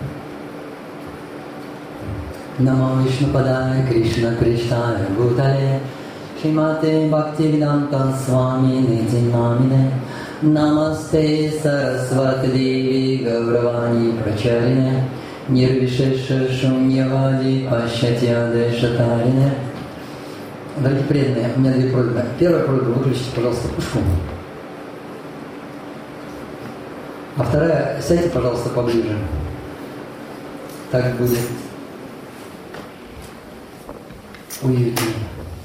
Namo Vishnupadaya Krishna Krishnaya Bhutale Shrimate Bhaktivedanta Swami Niti Namine Namaste Saraswati Devi Gauravani Pracharine Nirvishesha Шуньявади Пашатья Дешатарine. Дорогие преданные, у меня две просьбы. Первая просьба: выключите, пожалуйста, пушку. А вторая: сядьте, пожалуйста, поближе. Так будет уютнее.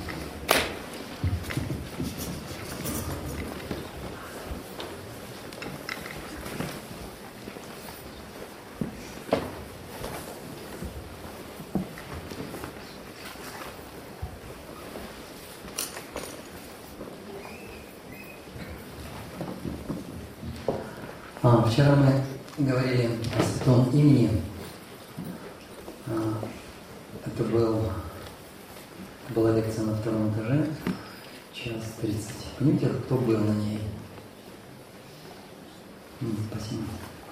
Вчера мы говорили о святом имени. Это была лекция на втором этаже, час 30. Понимаете, кто был на ней? Спасибо.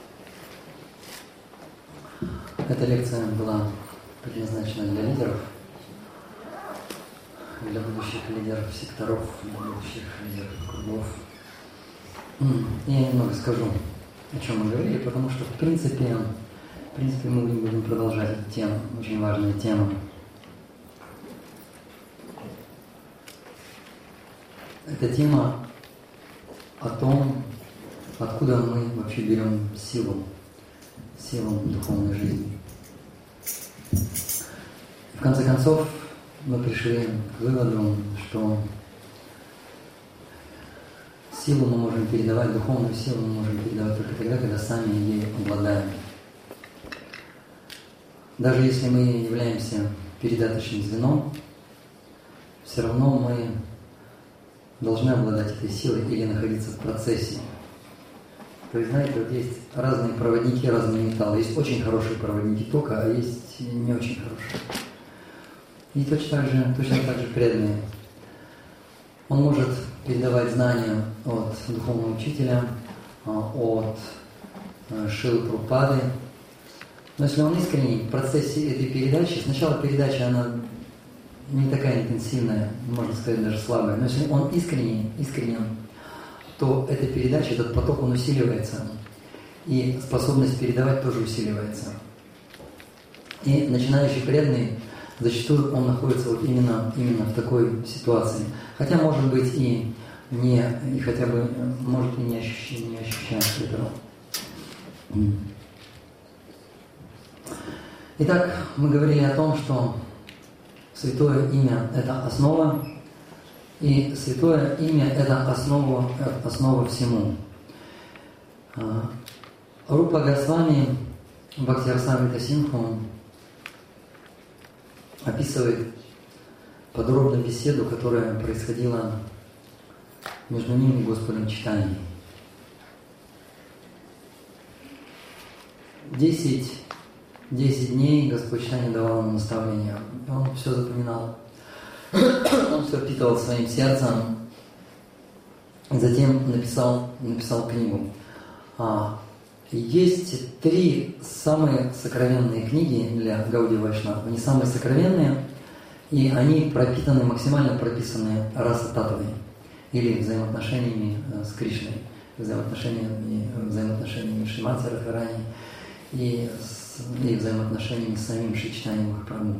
Эта лекция была предназначена для лидеров, для будущих лидеров секторов, для будущих лидеров кругов. Я немного скажу, о чем мы говорили, потому что в принципе мы будем продолжать эту тему, очень важная тема. Это тема о том, откуда мы вообще берем силу духовной жизни. В конце концов, мы пришли к выводу, что силу мы можем передавать, духовную силу мы можем передавать только тогда, когда сами ею обладаем. Даже если мы являемся передаточным звеном, все равно мы должны обладать этой силой или находиться в процессе. То есть, знаете, вот есть разные проводники, разные металлы. Есть очень хорошие проводники тока, а есть не очень хорошие. И точно так же преданные. Он может передавать знания от духовного учителя, от Шрилы Прабхупады. Но если он искренний в процессе этой передачи, сначала передача, она не такая интенсивная, можно сказать, даже слабая, но если он искренен, то эта передача, этот поток, он усиливается, и способность передавать тоже усиливается. И начинающий преданный, зачастую он находится вот именно в такой ситуации. Хотя, может быть, и хотя бы, может, и не ощущает этого. Итак, мы говорили о том, что святое имя – это основа, и святое имя – это основа всему. Рупа Госвами Бхакти-расамрита Синдху описывает подробно беседу, которая происходила между ним и Господом Чайтаньей. 10 дней Господь Чайтанья давал ему наставления. Он все запоминал. Он все впитывал своим сердцем. И затем написал книгу. Есть 3 самые сокровенные книги для Гаудия Вайшнава. Они самые сокровенные, и они пропитаны, максимально прописаны раса-татвой, или взаимоотношениями с Кришной, взаимоотношениями с Шримати Радхарани и взаимоотношениями с самим Шри Чайтаньей Махапрабху.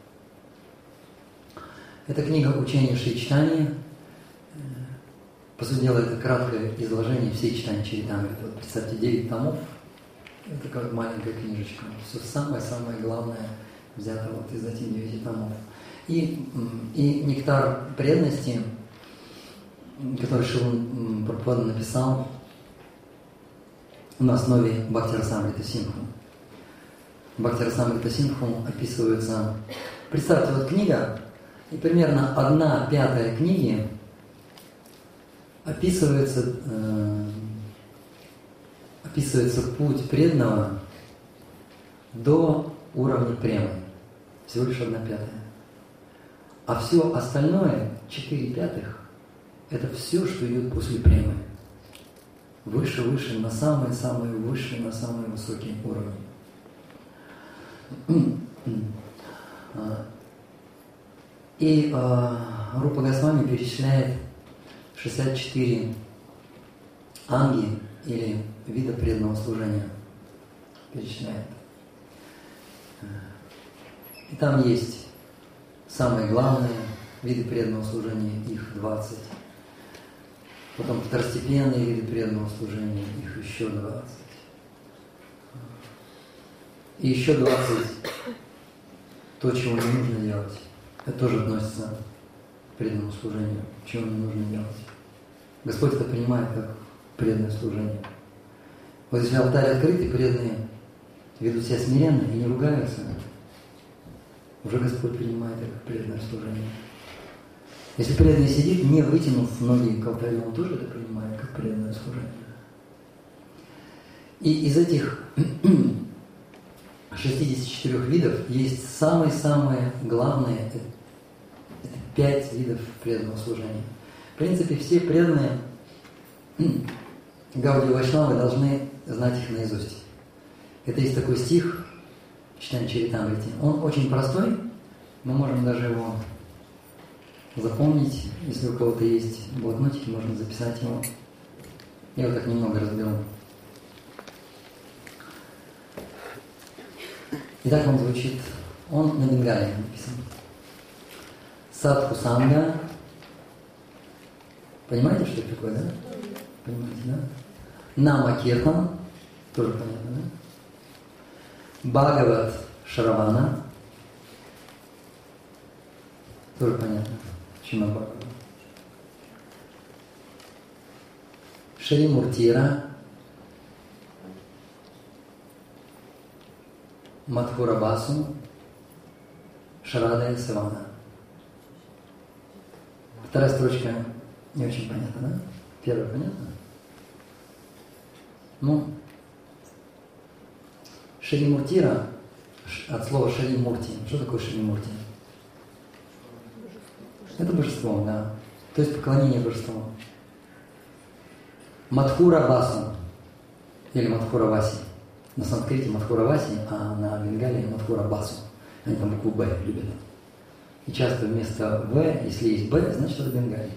Это книга учения Шри Чайтаньи. По сути дела, это краткое изложение всей Чайтаньи Чаритамриты. Вот представьте, 9 томов. Это как маленькая книжечка. Все самое-самое главное взято вот из этих 9 томов. И нектар преданности, который Шрила Прабхупада написал на основе Бхакти-расамрита Синдху. Бхакти-расамрита Синдху описывается... Представьте, вот книга, и примерно 1/5 книги описывается путь преданного до уровня премы. Всего лишь 1/5. А все остальное, 4/5, это все, что идет после премы. Выше, на самые высшие, на самые высокие уровни. И Рупа Госвами перечисляет 64 анги или вида преданного служения. Перечисляет. И там есть самые главные виды преданного служения, их 20. Потом второстепенные виды преданного служения, их еще 20. И еще 20 то, чего не нужно делать. Это тоже относится к преданному служению, чего не нужно делать. Господь это принимает как преданное служение. Вот если алтарь открыт, и преданные ведут себя смиренно и не ругаются, уже Господь принимает это как преданное служение. Если преданный сидит, не вытянув ноги к алтарю, он тоже это принимает как преданное служение. И из этих 64 видов есть самые-самые главные, это 5 видов преданного служения. В принципе, все преданные Гаудия Вайшнавы должны знать их наизусть. Это есть такой стих, читаем Чаритамрити. Он очень простой, мы можем даже его запомнить. Если у кого-то есть блокнотики, можно записать его. Я его так немного разберу. Итак, он звучит, он на бенгале написан. Садху санга. Понимаете, что это такое, да? Понимаете, да? Нама киртан. Тоже понятно, да? Бхагават Шравана. Тоже понятно. Чима Бхагават. Шри Муртира. Мадхура Басу. Шрадая Савана. Вторая строчка не очень понятна, да? Первая понятна? Ну, Шри Муртира, от слова Шри Мурти. Что такое Шри Мурти? Это божество, да. То есть поклонение божеству. Мадхура Басу. Или Мадхура Васи. На санскрите Мадхура Васи, а на бенгале Мадхура Басу. Они там букву Б любят. И часто вместо В, если есть Б, значит это бенгаль.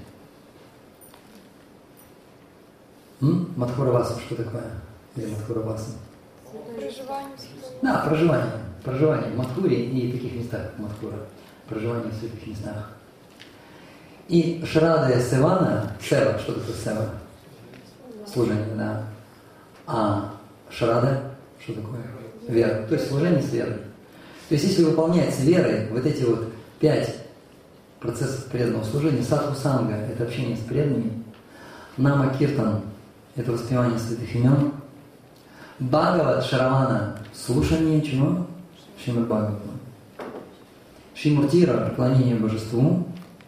Мадхура Васу, что такое? Или Мадхура Басу? Проживание. Да, проживание. Проживание в Мадхуре и в таких местах, как Мадхура. Проживание в святых местах. И Шрадая Севана, Сева, что такое Сева? Служение, да. А Шрада, что такое? Вера. То есть служение с верой. То есть если выполнять с верой вот эти вот 5 процессов преданного служения, садху санга – это общение с преданными, нама киртан – это воспевание святых имен, бхагават шравана – слушание чего? Шримад Бхагаватам. Шримуртира – поклонение божеству,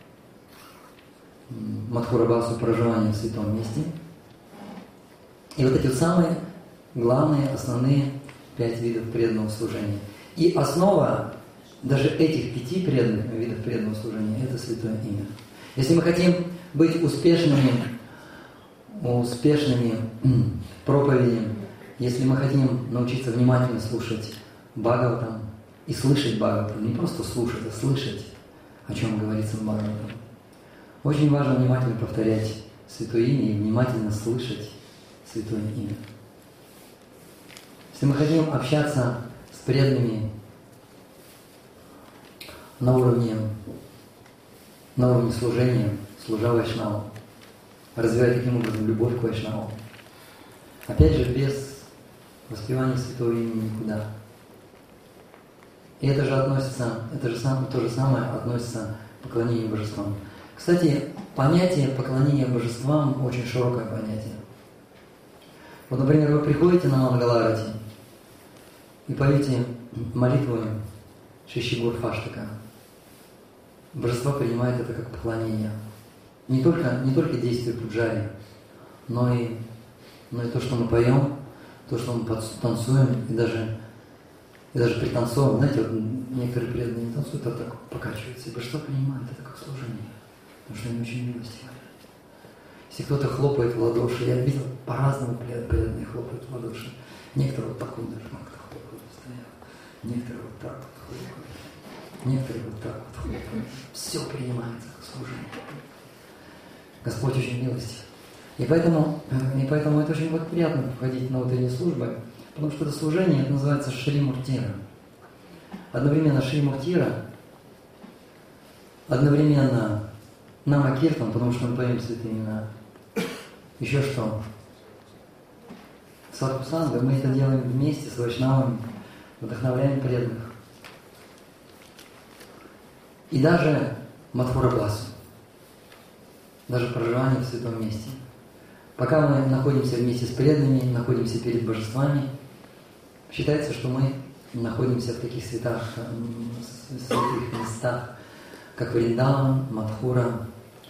Мадхура Басу – проживание в святом месте. И вот эти вот самые главные, основные 5 видов преданного служения. И основа даже этих 5 видов преданного служения – это святое имя. Если мы хотим быть успешными проповеди, если мы хотим научиться внимательно слушать Бхагаватам и слышать Бхагаватам, не просто слушать, а слышать, о чем говорится в Бхагаватам, очень важно внимательно повторять святое имя и внимательно слышать святое имя. Если мы хотим общаться с преданными на уровне служения, служа Вайшнаву, развивая таким образом любовь к Вайшнаву. Опять же, без воспевания святого имени никуда. И это же относится, то же самое относится к поклонению божествам. Кстати, понятие поклонения божествам очень широкое понятие. Вот, например, вы приходите на Мангаларати и поете молитву Шишигур Фаштака. Божество принимает это как поклонение. Не только действие пуджари, но и то, что мы поем, то, что мы танцуем, и даже пританцовываем. Знаете, вот некоторые преданные не танцуют, а так покачиваются. И божество принимает это как служение, потому что они очень милостивы. Если кто-то хлопает в ладоши, я видел, по-разному преданные хлопают в ладоши. Некоторые вот так вот даже как-то хлопают постоянно. Некоторые вот Некоторые вот так вот хлопают. Все принимается как служение. Господь очень милостив. И поэтому это очень вот приятно входить на внутренние службы, потому что это служение, это называется Шри Муртира. Одновременно Шри Муртира, одновременно Нама Киртан, потому что мы поем святые имена. Еще что? Садху Санга, мы это делаем вместе с вайшнавами, вдохновляем преданных. И даже Мадхура Бласу, даже проживание в святом месте. Пока мы находимся вместе с преданными, находимся перед божествами, считается, что мы находимся в таких святых местах, как Вриндаван, Мадхура,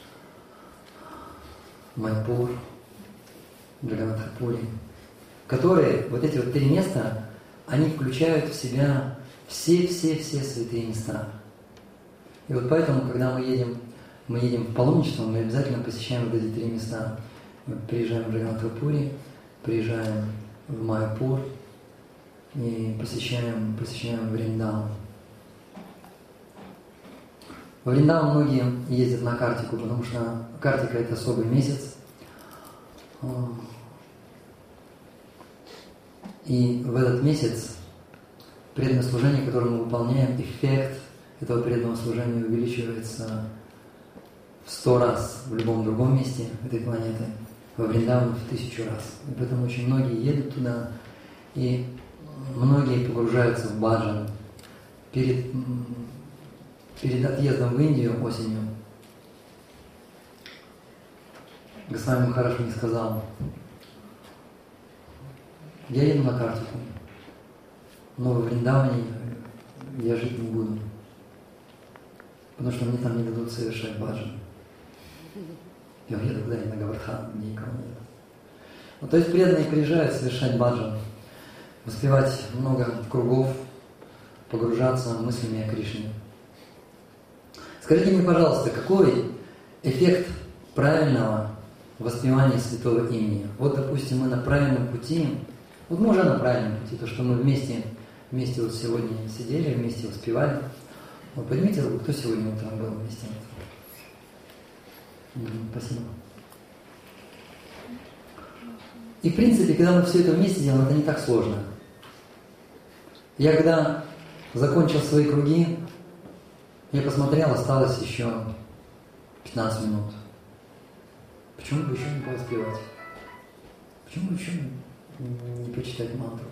Майпур, Джаганнатхапури, которые, вот эти вот 3 места, они включают в себя все святые места. И вот поэтому, когда мы едем в паломничество, мы обязательно посещаем вот эти 3 места. Мы приезжаем в Джаганнатхапури, приезжаем в Майпур и посещаем Вриндаван. В Вриндаван многие ездят на Картику, потому что Картика – это особый месяц. И в этот месяц преданное служение, которое мы выполняем, эффект этого преданного служения увеличивается в 100 раз в любом другом месте этой планеты, во Вриндаван в 1000 раз. И поэтому очень многие едут туда, и многие погружаются в баджан. Перед отъездом в Индию осенью Госвами Махарадж мне сказал: я еду на Картику, но во Вриндаване я жить не буду, потому что мне там не дадут совершать баджан. Я уеду куда-нибудь на Гавардхан, где никого нет. Вот, то есть преданные приезжают совершать баджан, воспевать много кругов, погружаться мыслями о Кришне. Скажите мне, пожалуйста, какой эффект правильного воспевания святого имени? Вот, допустим, мы на правильном пути, вот мы уже на правильном пути, то, что мы вместе вот сегодня сидели, вместе воспевали. Вот поднимите руку, кто сегодня утром был вместе? Спасибо. И в принципе, когда мы все это вместе делаем, это не так сложно. Я когда закончил свои круги, я посмотрел, осталось еще 15 минут. Почему бы еще не поспевать? Почему бы еще не почитать мантру?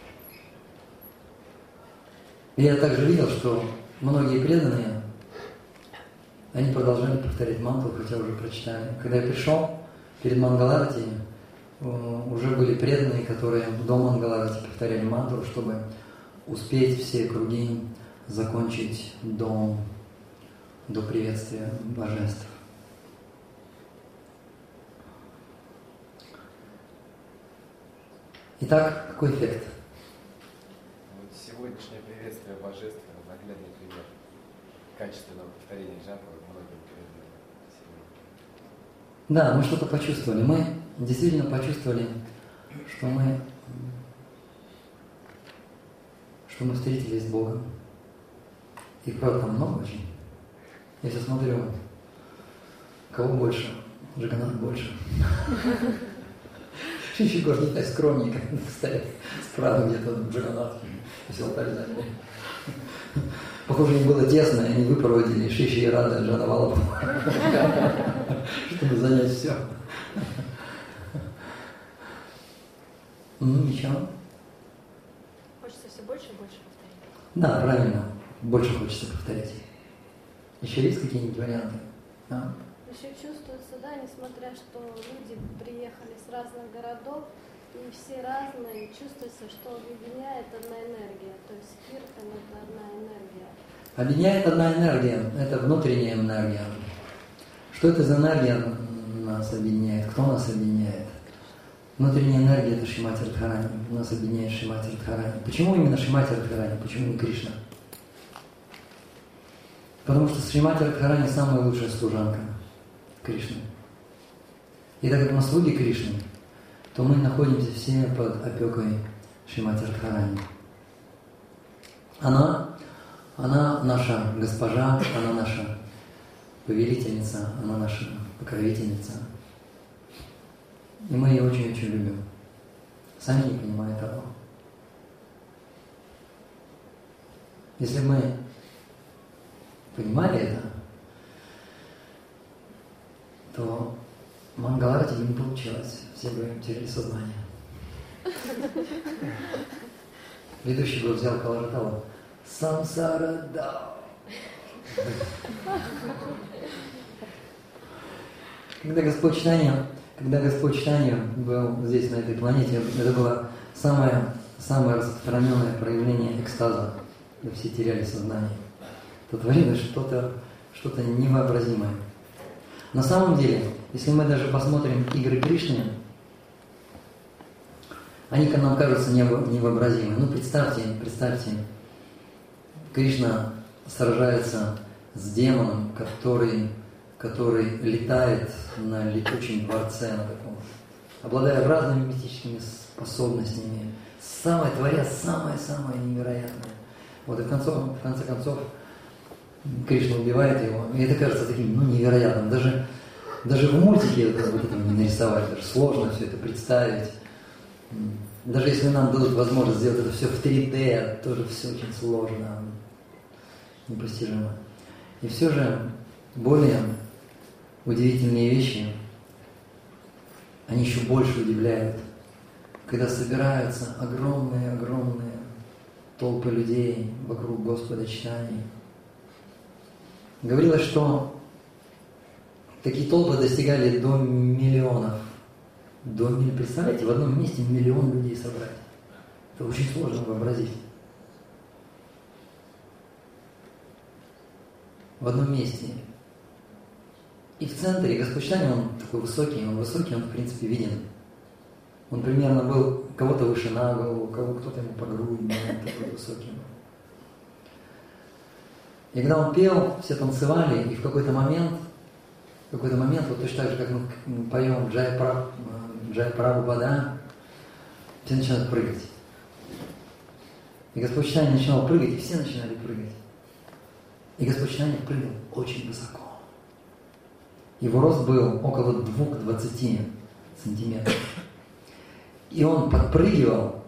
И я также видел, что многие преданные, они продолжали повторять мантру, хотя уже прочитали. Когда я пришел перед Мангаларати, уже были преданные, которые до Мангаларати повторяли мантру, чтобы успеть все круги закончить до приветствия божеств. Итак, какой эффект? Вот сегодняшнее приветствие божеств — наглядный пример качественного повторения джапы многим преданным сегодня. Да, мы что-то почувствовали. Мы действительно почувствовали, что мы встретились с Богом. И правда там много очень. Я сейчас смотрю, кого больше? Джаганнат больше. Шиши Гош не так скромненько стоят справа где-то Джаганнат. Все алтарь заняли. Похоже, им было тесно, и они выпроводили Шиши и Рада Джанавалабху, чтобы занять все. Еще? Хочется все больше и больше повторить. Да, правильно. Больше хочется повторять. Еще есть какие-нибудь варианты? Да? Еще чувствуется, да, несмотря что люди приехали с разных городов, и все разные, чувствуется, что объединяет одна энергия. То есть киртан — это одна энергия. Объединяет одна энергия, это внутренняя энергия. Что это за энергия нас объединяет? Кто нас объединяет? Внутренняя энергия — это Шримати Радхарани. Нас объединяет Шримати Радхарани. Почему именно Шримати Радхарани? Почему не Кришна? Потому что Шримати Радхарани самая лучшая служанка Кришны. И так как мы слуги Кришны, то мы находимся все под опекой Шримати Радхарани. Она Она наша госпожа, она наша повелительница, она наша покровительница. И мы ее очень-очень любим. Сами не понимая того. Если бы мы понимали это, то Мангаларати бы не получилось. Все бы теряли сознание. Ведущий бы взял Калараталу. Самсара да. Когда Господь Чайтанья был здесь, на этой планете, это было самое распространенное проявление экстаза, когда все теряли сознание. Это творилось что-то невообразимое. На самом деле, если мы даже посмотрим игры Кришны, они нам кажутся невообразимыми. Ну, представьте, Кришна сражается с демоном, который летает на летучем дворце, на таком, обладая разными мистическими способностями, творя самое невероятное. Вот и в конце концов Кришна убивает его, и это кажется таким, невероятным. Даже в мультике вот этого не нарисовать, даже сложно все это представить. Даже если нам дадут возможность сделать это все в 3D, тоже все очень сложно, непостижимо. И все же более удивительные вещи, они еще больше удивляют, когда собираются огромные толпы людей вокруг Господа Чайтаньи. Говорилось, что такие толпы достигали до миллионов. Представляете, в одном месте 1 миллион людей собрать. Это очень сложно вообразить. В одном месте. И в центре Господь Чайтанья, он такой высокий, он в принципе виден. Он примерно был кого-то выше на голову, кто-то ему по грудь, такой высокий. И когда он пел, все танцевали, и в какой-то момент, вот точно так же, как мы поем Джай Прабхупада, все начинают прыгать. И Господь Чайтанья начинал прыгать, и все начинали прыгать. И Господь Чайтанья прыгал очень высоко. Его рост был около 2-20 сантиметров. И он подпрыгивал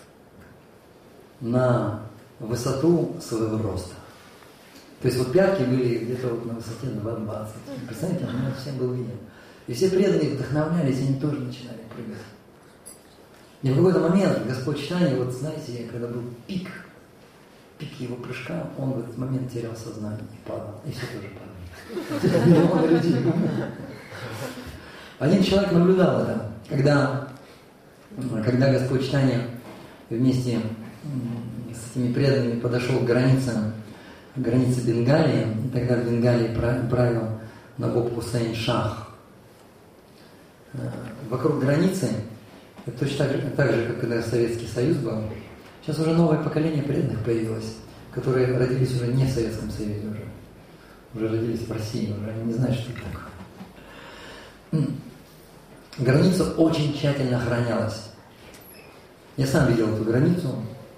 на высоту своего роста. То есть вот пятки были где-то вот на высоте 2,20. Представляете, он всем был виден. И все преданные вдохновлялись, и они тоже начинали прыгать. И в какой-то момент Господь Чайтанья, вот знаете, когда был пик его прыжка, он в этот момент терял сознание и падал. И все тоже падали. Миллионы людей. Один человек наблюдал это, когда Господь Чайтанья вместе с этими преданными подошел к границе Бенгалии, и тогда в Бенгалии правил Набоб Хусейн Шах. Вокруг границы, это точно так же, как когда Советский Союз был, сейчас уже новое поколение преданных появилось, которые родились уже не в Советском Союзе, уже родились в России, уже они не знают, что это такое. Граница очень тщательно охранялась. Я сам видел эту границу.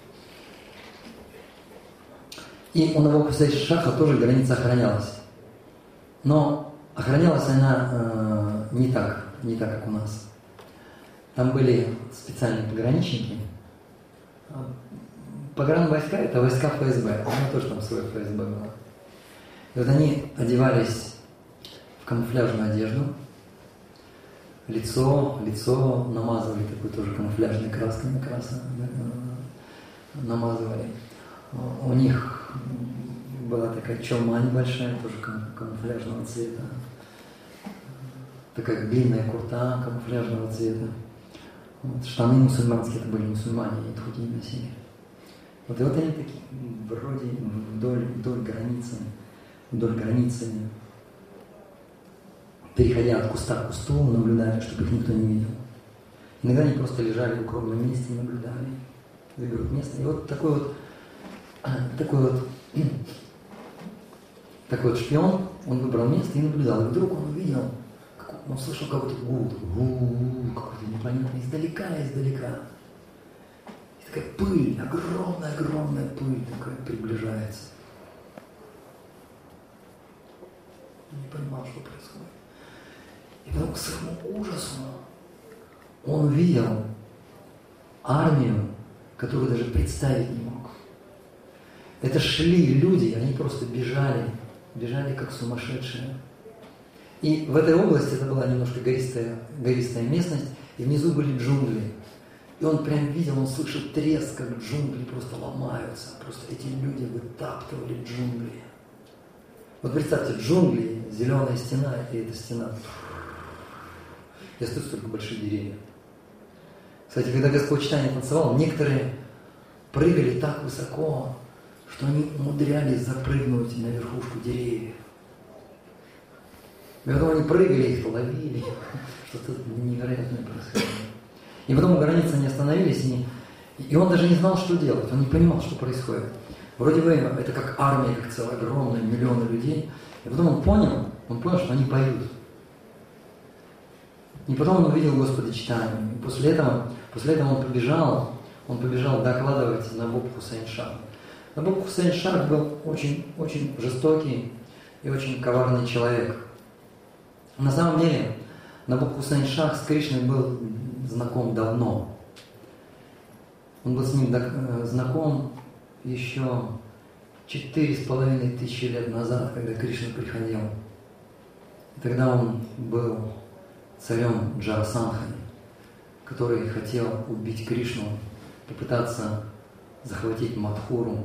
И у Набоба Хусейна Шаха тоже граница охранялась. Но охранялась она не так, как у нас. Там были специальные пограничники. Погранвойска – это войска ФСБ. У меня тоже там свое ФСБ было. И вот они одевались в камуфляжную одежду. Лицо намазывали такой тоже камуфляжной краской, намазывали. У них была такая чомань большая, тоже камуфляжного цвета. Такая длинная курта камуфляжного цвета. Вот, штаны мусульманские, это были мусульмане, они худые носили. Вот, и вот они такие, вроде вдоль границы, переходя от куста к кусту, наблюдали, чтобы их никто не видел. Иногда они просто лежали в укромном месте и наблюдали. Выберут место. И вот такой вот шпион, он выбрал место и наблюдал. И вдруг он увидел, он слышал какой-то гул, какой-то непонятный, издалека. И такая пыль, огромная пыль такая приближается. понимал, что происходит. И потом к своему ужасу он увидел армию, которую даже представить не мог. Это шли люди, они просто бежали как сумасшедшие. И в этой области, это была немножко гористая местность, и внизу были джунгли. И он прям видел, он слышал треск, как джунгли просто ломаются. Просто эти люди вытаптывали джунгли. Вот представьте, джунгли, зеленая стена, и эта стена. И остаются только большие деревья. Кстати, когда Господь читание танцевал, некоторые прыгали так высоко, что они умудрялись запрыгнуть на верхушку деревьев. И потом они прыгали, их ловили. Что-то невероятное происходило. И потом у границы они остановились, и он даже не знал, что делать. Он не понимал, что происходит. Вроде бы это как армия, как целая огромная, миллионы людей. И потом он понял, что они поют. И потом он увидел Господа читание. И после этого он побежал докладывать Набоб Хусейн-Шах. Набоб Хусейн-Шах был очень, очень жестокий и очень коварный человек. На самом деле, Набоб Хусейн-Шах с Кришной был знаком давно. Он был с ним знаком еще 4500 лет назад, когда Кришна приходил. И тогда он был царем Джарасандхой, который хотел убить Кришну, попытаться захватить Мадхуру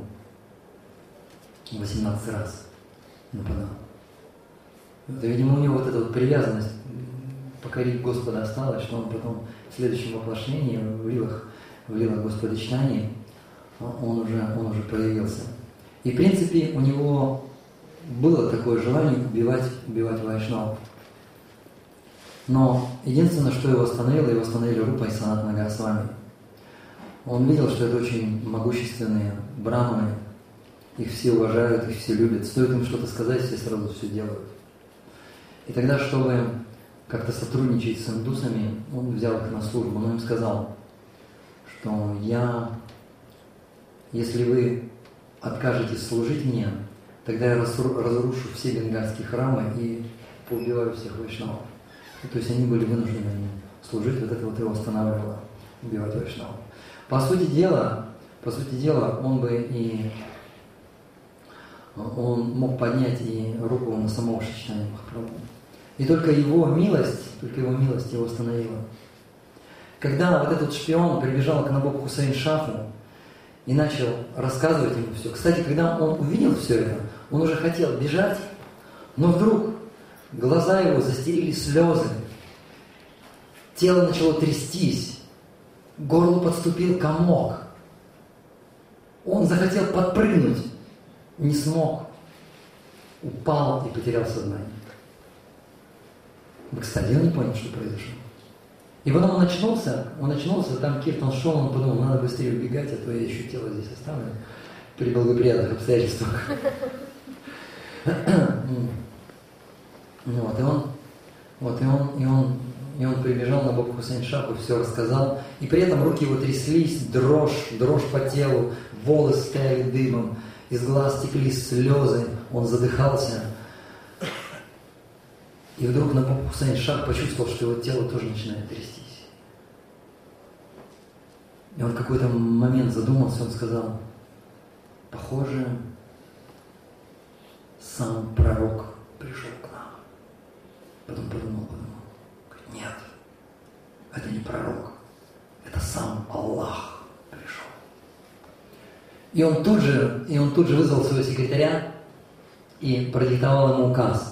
18 раз нападал. Это, видимо, у него вот эта вот привязанность покорить Господа осталась, что он потом в следующем воплощении, в лилах Господа читания, он уже появился. И, в принципе, у него было такое желание убивать вайшнавов. Но единственное, что его остановили Рупа и Санатана Госвами. Он видел, что это очень могущественные браманы, их все уважают, их все любят. Стоит им что-то сказать, все сразу все делают. И тогда, чтобы как-то сотрудничать с индусами, он взял их на службу, но им сказал, что если вы откажетесь служить мне, тогда я разрушу все бенгальские храмы и поубиваю всех вайшнавов. То есть они были вынуждены служить, вот это вот его останавливало, убивать вайшнавов. По сути дела, он мог поднять и руку на самого Шичтани Махапрабху. И только его милость его остановила. Когда вот этот шпион прибежал к Набоб Хусейн-Шаху и начал рассказывать ему все. Кстати, когда он увидел все это, он уже хотел бежать, но вдруг глаза его застелили слезы, тело начало трястись, к горлу подступил комок. Он захотел подпрыгнуть, не смог, упал и потерял сознание. Кстати, он не понял, что произошло. И потом он очнулся, там Киртан шел, он подумал, надо быстрее убегать, а то я еще тело здесь оставлю при благоприятных обстоятельствах. И он прибежал на Набоб Хусейн-Шаху, все рассказал. И при этом руки его тряслись, дрожь по телу, волосы стояли дымом, из глаз текли слезы, он задыхался. И вдруг Набоб Хусейн-Шах почувствовал, что его тело тоже начинает трястись. И он в какой-то момент задумался, он сказал, похоже, сам пророк пришел к нам. Потом подумал, говорит, нет, это не пророк, это сам Аллах пришел. И он тут же вызвал своего секретаря и продиктовал ему указ.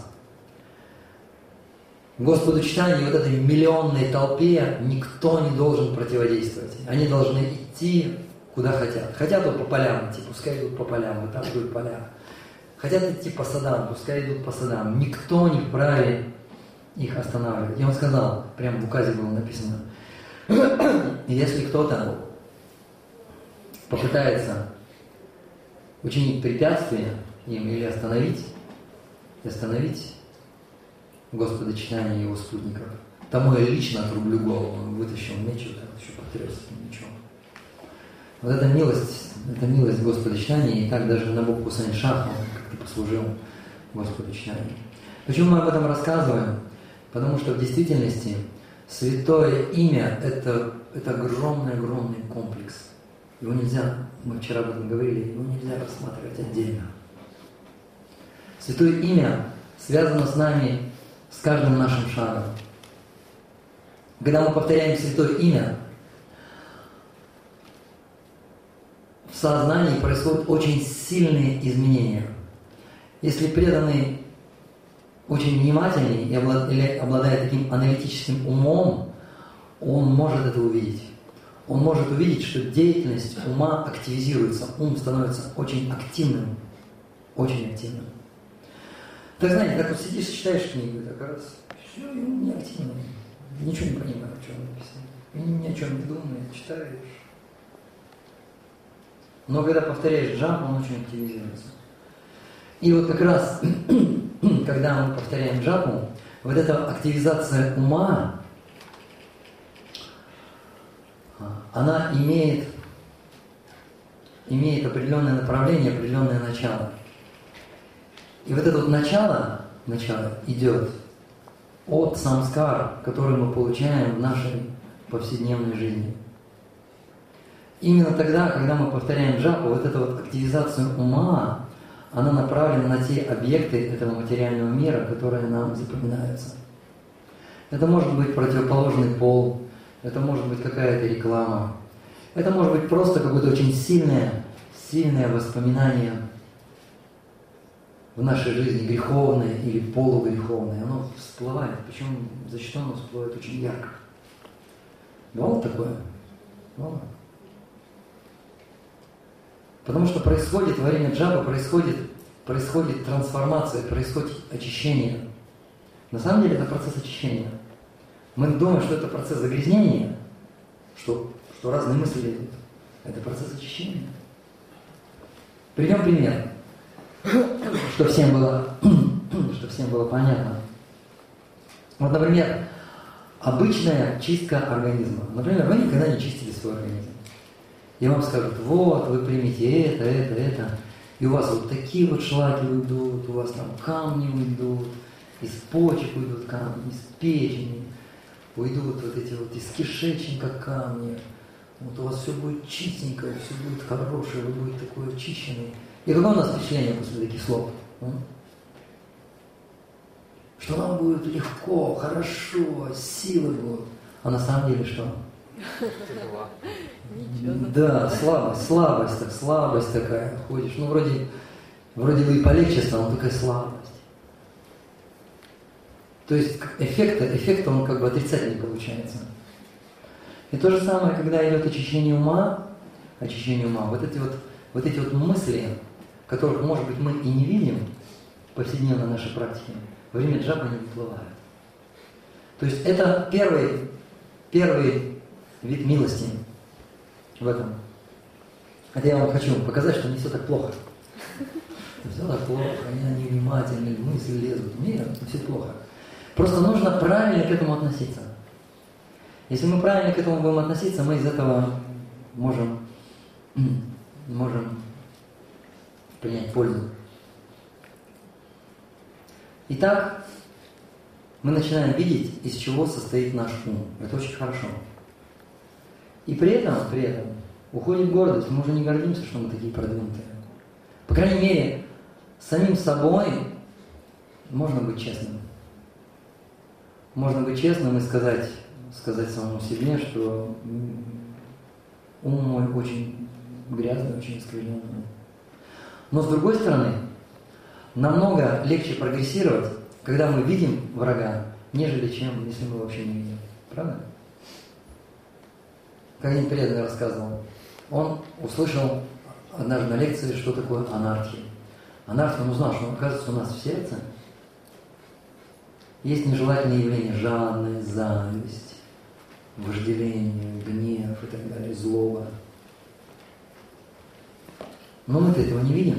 Господу читания, вот этой миллионной толпе никто не должен противодействовать. Они должны идти куда хотят. Хотят вот по полям идти, пускай идут по полям, вытаскивают поля. Хотят идти по садам, пускай идут по садам. Никто не вправе их останавливать. И он сказал, прямо в указе было написано, если кто-то попытается учинить препятствие им или остановить Господа читания и его спутников, тому я лично отрублю голову. Он вытащил меч, вот так еще потряс этим мечом. Вот эта милость Господа читания, и так даже Набоб Хусейн-Шах как-то послужил Господу читания. Почему мы об этом рассказываем? Потому что в действительности святое имя – это огромный комплекс. Его нельзя, мы вчера об этом говорили, его нельзя рассматривать отдельно. Святое имя связано с нами, с каждым нашим шагом. Когда мы повторяем святое имя, в сознании происходят очень сильные изменения. Если преданный очень внимательный или обладает таким аналитическим умом, он может это увидеть. Он может увидеть, что деятельность ума активизируется, ум становится очень активным. Очень активным. Так знаете, как вот сидишь, читаешь книгу, и так раз, все, и ум не активный. Ничего не понимаю, о чем написано. И ни о чем не думаешь, читаешь. Но когда повторяешь джапу, он очень активизируется. И вот как раз, когда мы повторяем джапу, вот эта активизация ума, она имеет определенное направление, определенное начало. И вот это вот начало идет от самскар, который мы получаем в нашей повседневной жизни. Именно тогда, когда мы повторяем джапу, вот эта вот активизация ума, она направлена на те объекты этого материального мира, которые нам запоминаются. Это может быть противоположный пол, это может быть какая-то реклама, это может быть просто какое-то очень сильное воспоминание в нашей жизни, греховное или полугреховное. Оно всплывает, причем зачастую оно всплывает очень ярко. Бывало такое? Бывало? Потому что происходит во время джапы, происходит трансформация, происходит очищение. На самом деле это процесс очищения. Мы думаем, что это процесс загрязнения, что разные мысли идут. Это процесс очищения. Приведем пример, чтобы всем было понятно. Вот, например, обычная чистка организма. Например, вы никогда не чистили свой организм. И вам скажут, вот, вы примите это, и у вас вот такие вот шлаки уйдут, у вас там камни уйдут, из почек уйдут камни, из печени, уйдут вот эти вот из кишечника камни. Вот у вас все будет чистенько, все будет хорошее, вы будете такой очищенный. И какое у нас впечатление после таких слов? Что нам будет легко, хорошо, силы будут. А на самом деле что? Да, слабость такая. Ходишь, ну вроде бы и полегче стало, но такая слабость. То есть эффект он как бы отрицательный получается. И то же самое, когда идет очищение ума, вот эти вот мысли, которых, может быть, мы и не видим в повседневной нашей практике, во время джапы не выплывают. То есть это первый вид милости в этом. Это я вам хочу показать, что не все так плохо. Не все так плохо, они невнимательны, мысли лезут. Нет, не все плохо. Просто нужно правильно к этому относиться. Если мы правильно к этому будем относиться, мы из этого можем принять пользу. Итак, мы начинаем видеть, из чего состоит наш ум. Это очень хорошо. И при этом уходит гордость. Мы уже не гордимся, что мы такие продвинутые. По крайней мере, с самим собой можно быть честным. Можно быть честным и сказать самому себе, что ум мой очень грязный, очень искривленный. Но с другой стороны, намного легче прогрессировать, когда мы видим врага, нежели чем если мы вообще не видим. Правда? Как один преданный рассказывал, он услышал однажды на лекции, что такое анархия. Анархия, он узнал, что, оказывается, у нас в сердце есть нежелательные явления: жадность, зависть, вожделение, гнев и так далее, злоба. Но мы-то этого не видим.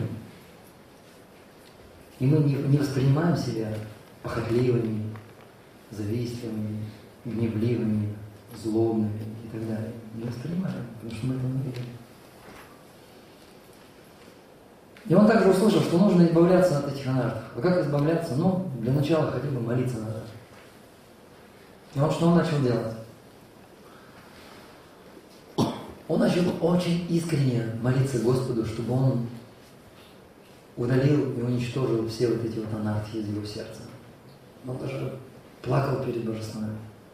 И мы не воспринимаем себя похотливыми, завистливыми, гневливыми, злобными и так далее. Не воспринимаем, потому что мы этого не видим. И он также услышал, что нужно избавляться от этих анартов. А как избавляться? Ну, для начала хотя бы молиться надо. И он что он начал делать? Он начал очень искренне молиться Господу, чтобы он удалил и уничтожил все вот эти вот анархии из его сердца. Он даже плакал перед Божеством.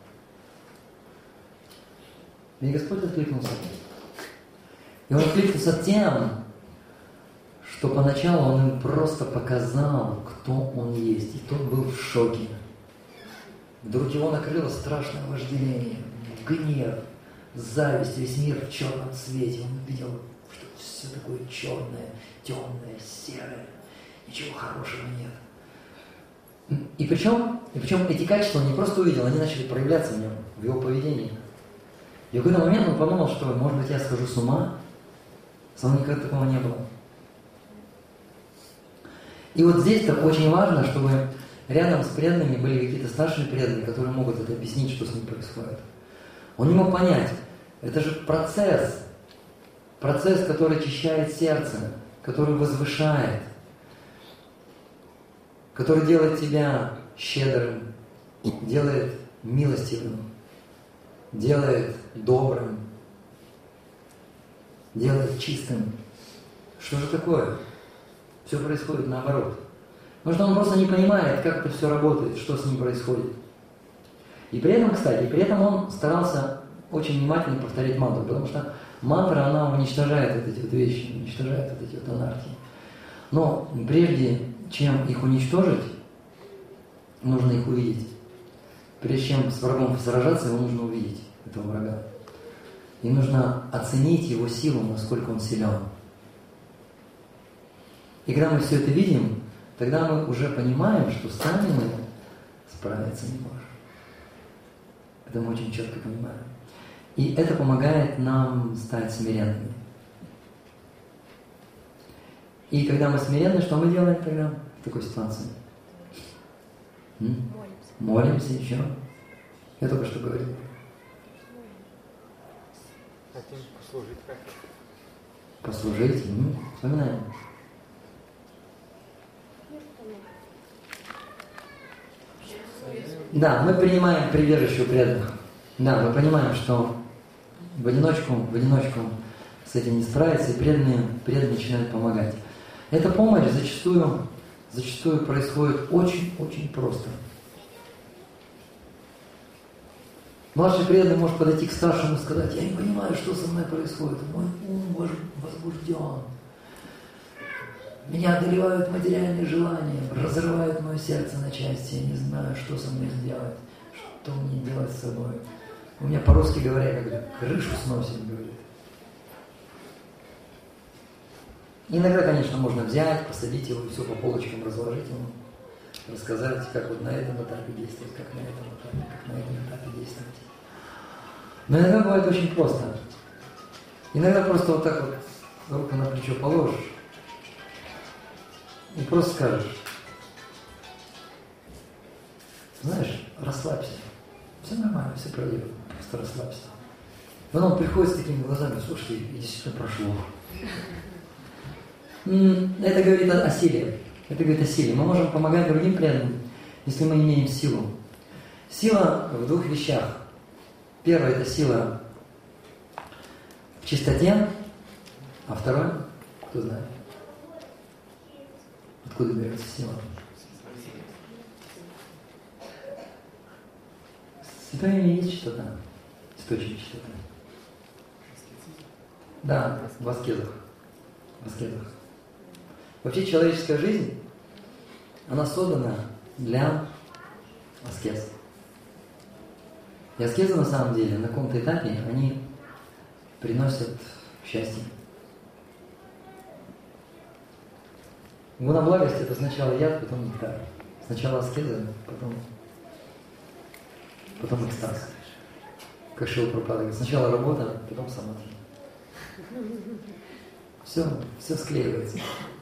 И Господь откликнулся. И он откликнулся тем, что поначалу он им просто показал, кто он есть. И тот был в шоке. Вдруг его накрыло страшное вожделение, гнев, зависть, весь мир в черном цвете. Он увидел, что все такое черное, темное, серое. Ничего хорошего нет. И причем эти качества он не просто увидел, они начали проявляться в нем, в его поведении. И в какой-то момент он подумал, что, может быть, я схожу с ума. Самого никогда такого не было. И вот здесь-то очень важно, чтобы рядом с преданными были какие-то старшие преданные, которые могут это объяснить, что с ним происходит. Он не мог понять. Это же процесс, который очищает сердце, который возвышает, который делает тебя щедрым, делает милостивым, делает добрым, делает чистым. Что же такое? Все происходит наоборот. Потому что он просто не понимает, как это все работает, что с ним происходит. И при этом, кстати, он старался очень внимательно повторять мантру, потому что мантра, она уничтожает вот эти вот вещи, уничтожает вот эти вот анархии. Но прежде чем их уничтожить, нужно их увидеть. Прежде чем с врагом сражаться, его нужно увидеть, этого врага. И нужно оценить его силу, насколько он силен. И когда мы все это видим, тогда мы уже понимаем, что сами мы справиться не можем. Это мы очень четко понимаем. И это помогает нам стать смиренными. И когда мы смиренны, что мы делаем тогда в такой ситуации? Молимся еще. Я только что говорил. Хотим послужить как-то. Послужить. Вспоминаем. Да, мы принимаем прибежище у преданных. Да, мы понимаем, что в одиночку с этим не справиться, и преданные начинают помогать. Эта помощь зачастую происходит очень-очень просто. Младший преданный может подойти к старшему и сказать: я не понимаю, что со мной происходит, мой ум возбужден. Меня одолевают материальные желания, разрывают мое сердце на части, я не знаю, что со мной сделать, что мне делать с собой. У меня по-русски говоря, как крышу сносит, говорит. Иногда, конечно, можно взять, посадить его, все по полочкам разложить ему, рассказать, как вот на этом этапе действовать, как на этом этапе, как на этом этапе действовать. Но иногда бывает очень просто. Иногда просто вот так вот руку на плечо положишь и просто скажешь: знаешь, расслабься, все нормально, все пройдет, просто расслабься. Потом он приходит с такими глазами: слушай, и действительно прошло. Это говорит о силе. Это говорит о силе. Мы можем помогать другим преданным, если мы имеем силу. Сила в двух вещах. Первое – это сила в чистоте, а второе, кто знает, откуда берется сила. В Святом Имени есть чистота, источник чистоты. Да, в аскезах. Вообще человеческая жизнь, она создана для аскез. И аскезы на самом деле на каком-то этапе они приносят счастье. Гунаблагость – это сначала яд, потом нектар. Сначала аскеза, потом экстаз. Как Шрила Прабхупада говорит: сначала работа, потом самадхи. Все склеивается.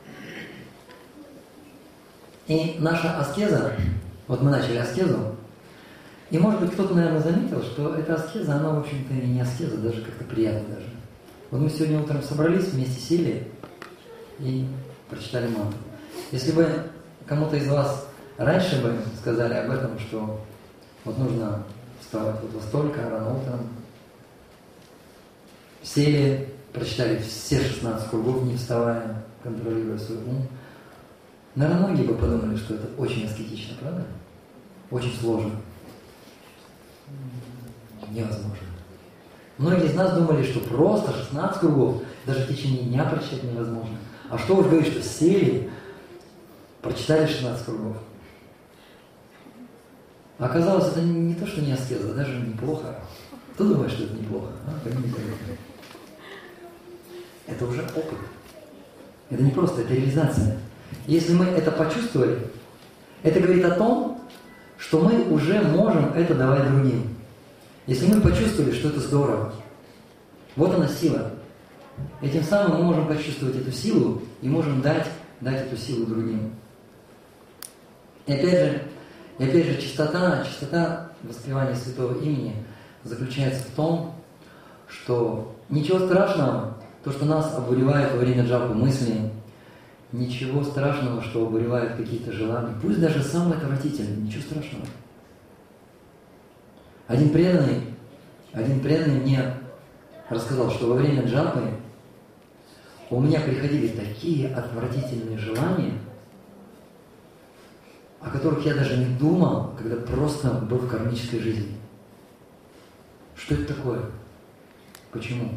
И наша аскеза, вот мы начали аскезу, и может быть кто-то, наверное, заметил, что эта аскеза, она, в общем-то, и не аскеза, даже как-то приятно даже. Вот мы сегодня утром собрались, вместе сели и прочитали мантру. Если бы кому-то из вас раньше бы сказали об этом, что вот нужно вставать вот во столько, рано утром, сели, прочитали все 16 кругов, не вставая, контролируя свой ум, наверное, многие бы подумали, что это очень аскетично, правда? Очень сложно. Невозможно. Многие из нас думали, что просто 16 кругов даже в течение дня прочитать невозможно. А что уж говорить, что сели, прочитали 16 кругов. А оказалось, это не то, что не аскеза, даже неплохо. Кто думает, что это неплохо? Это уже опыт. Это не просто, это реализация. Если мы это почувствовали, это говорит о том, что мы уже можем это давать другим. Если мы почувствовали, что это здорово, вот она сила. И тем самым мы можем почувствовать эту силу и можем дать эту силу другим. И опять же, чистота воспевания святого имени заключается в том, что ничего страшного, то, что нас обуревает во время джапы мысли, ничего страшного, что обуревает какие-то желания, пусть даже самые отвратительные, ничего страшного. Один преданный мне рассказал, что во время джапы у меня приходили такие отвратительные желания, о которых я даже не думал, когда просто был в кармической жизни. Что это такое? Почему?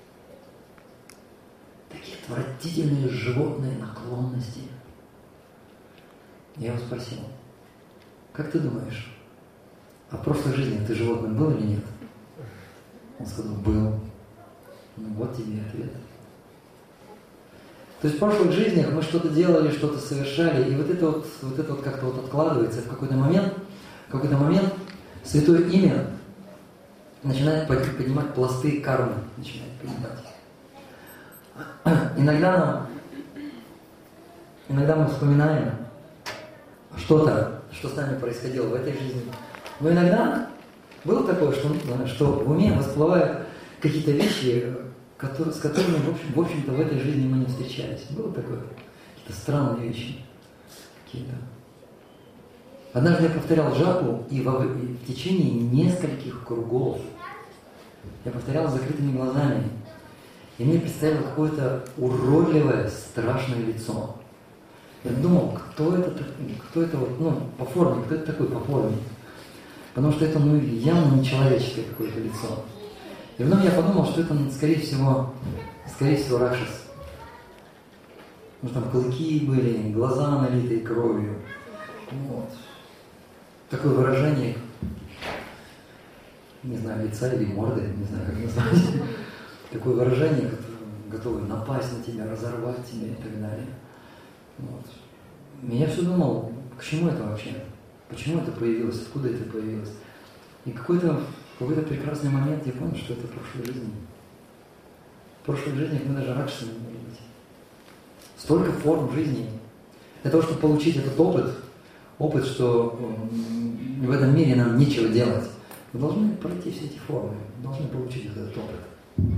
Такие отвратительные животные наклонности. Я его спросил, как ты думаешь, а в прошлой жизни ты животным был или нет? Он сказал, был. Ну вот тебе ответ. То есть в прошлых жизнях мы что-то делали, что-то совершали, и вот это вот как-то вот откладывается. В какой-то момент святое имя начинает поднимать пласты кармы, начинает поднимать. Иногда мы вспоминаем что-то, что с нами происходило в этой жизни. Но иногда было такое, что в уме всплывают какие-то вещи, с которыми, в общем-то, в этой жизни мы не встречались. Было такое? Какие-то странные вещи. Однажды я повторял джапу, и в течение нескольких кругов я повторял с закрытыми глазами. И мне представило какое-то уродливое, страшное лицо. Я думал, кто это вот, по форме, кто это такой по форме. Потому что это, явно не человеческое какое-то лицо. И вновь я подумал, что это, скорее всего, Ракшас. Потому что там клыки были, глаза налитые кровью. Вот. Такое выражение, не знаю, лица или морды, не знаю, как назвать. Такое выражение, которое готово напасть на тебя, разорвать тебя и так далее. Вот. Я все думал, к чему это вообще? Почему это появилось? Откуда это появилось? И какой-то прекрасный момент я понял, что это в прошлой жизни. В прошлых жизнях мы даже ракшасами могли быть. Столько форм жизни. Для того, чтобы получить этот опыт, что в этом мире нам нечего делать, мы должны пройти все эти формы, должны получить этот опыт.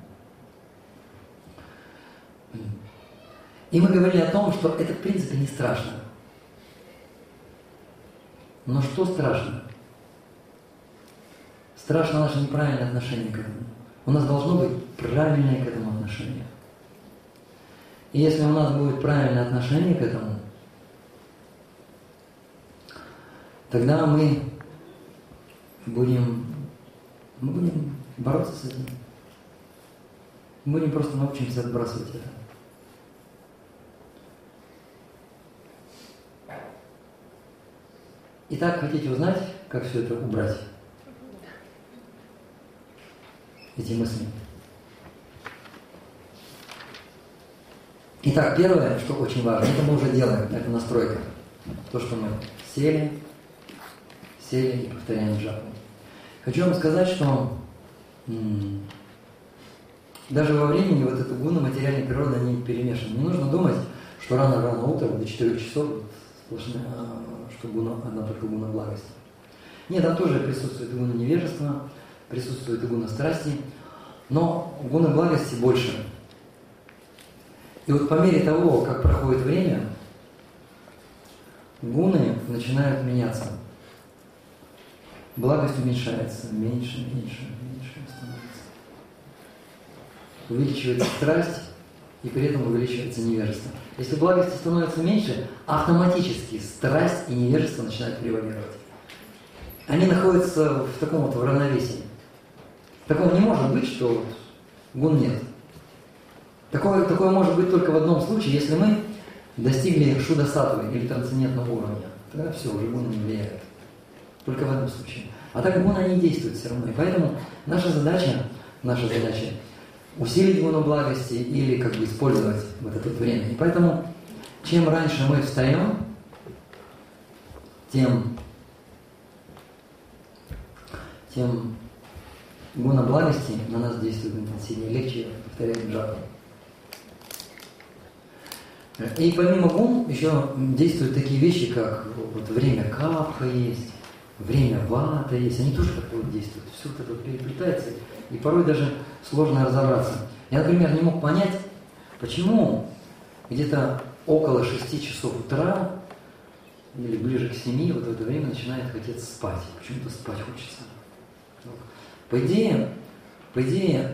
И мы говорили о том, что это в принципе не страшно. Но что страшно? Страшно наше неправильное отношение к этому. У нас должно быть правильное к этому отношение. И если у нас будет правильное отношение к этому, тогда мы будем бороться с этим. Мы будем просто научимся отбрасывать это. Итак, хотите узнать, как все это убрать? Эти мысли. Итак, первое, что очень важно, это мы уже делаем, это настройка. То, что мы сели и повторяем джапу. Хочу вам сказать, что даже во времени вот эта гуна материальной природы, они перемешаны. Не нужно думать, что рано утром до 4 часов сплошная, что одна только гуна благости. Нет, там тоже присутствует гуна невежества, присутствует гуна страсти, но гуна благости больше. И вот по мере того, как проходит время, гуны начинают меняться. Благость уменьшается, меньше становится. Увеличивается страсть, и при этом увеличивается невежество. Если благости становится меньше, автоматически страсть и невежество начинают превалировать. Они находятся в таком вот равновесии. Такого не может быть, что вот гун нет. Такое может быть только в одном случае, если мы достигли шуда-саттвы или трансцендентного уровня. Тогда все, уже гуны не влияют. Только в этом случае. А так гуны они действуют все равно. И поэтому наша задача усилить гуну благости или как бы использовать вот это время. И поэтому чем раньше мы встаем, тем гуна благости на нас действует интенсивнее, легче повторять джапу. И помимо гун еще действуют такие вещи, как вот время капха есть, время вата есть, они тоже как-то вот действуют. Все вот это вот переплетается, и порой даже сложно разобраться. Я, например, не мог понять, почему где-то около 6 часов утра или ближе к 7 вот в это время начинает хотеться спать. Почему-то спать хочется. По идее,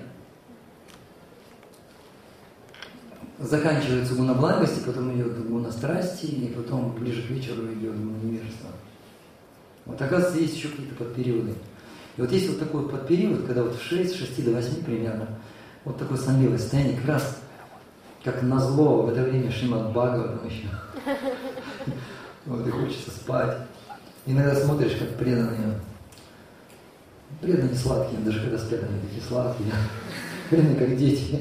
заканчивается гуна благости, потом идет гуна страсти, и потом ближе к вечеру идет гуна невежества. Вот оказывается, есть еще какие-то подпериоды. И вот есть вот такой вот подпериод, когда вот с 6 до 8 примерно, вот такое сонливое состояние, как раз как назло в это время Шримад Бхагаватам еще. Вот и хочется спать. Иногда смотришь, как преданные сладкие, даже когда спят, они такие сладкие, преданные как дети.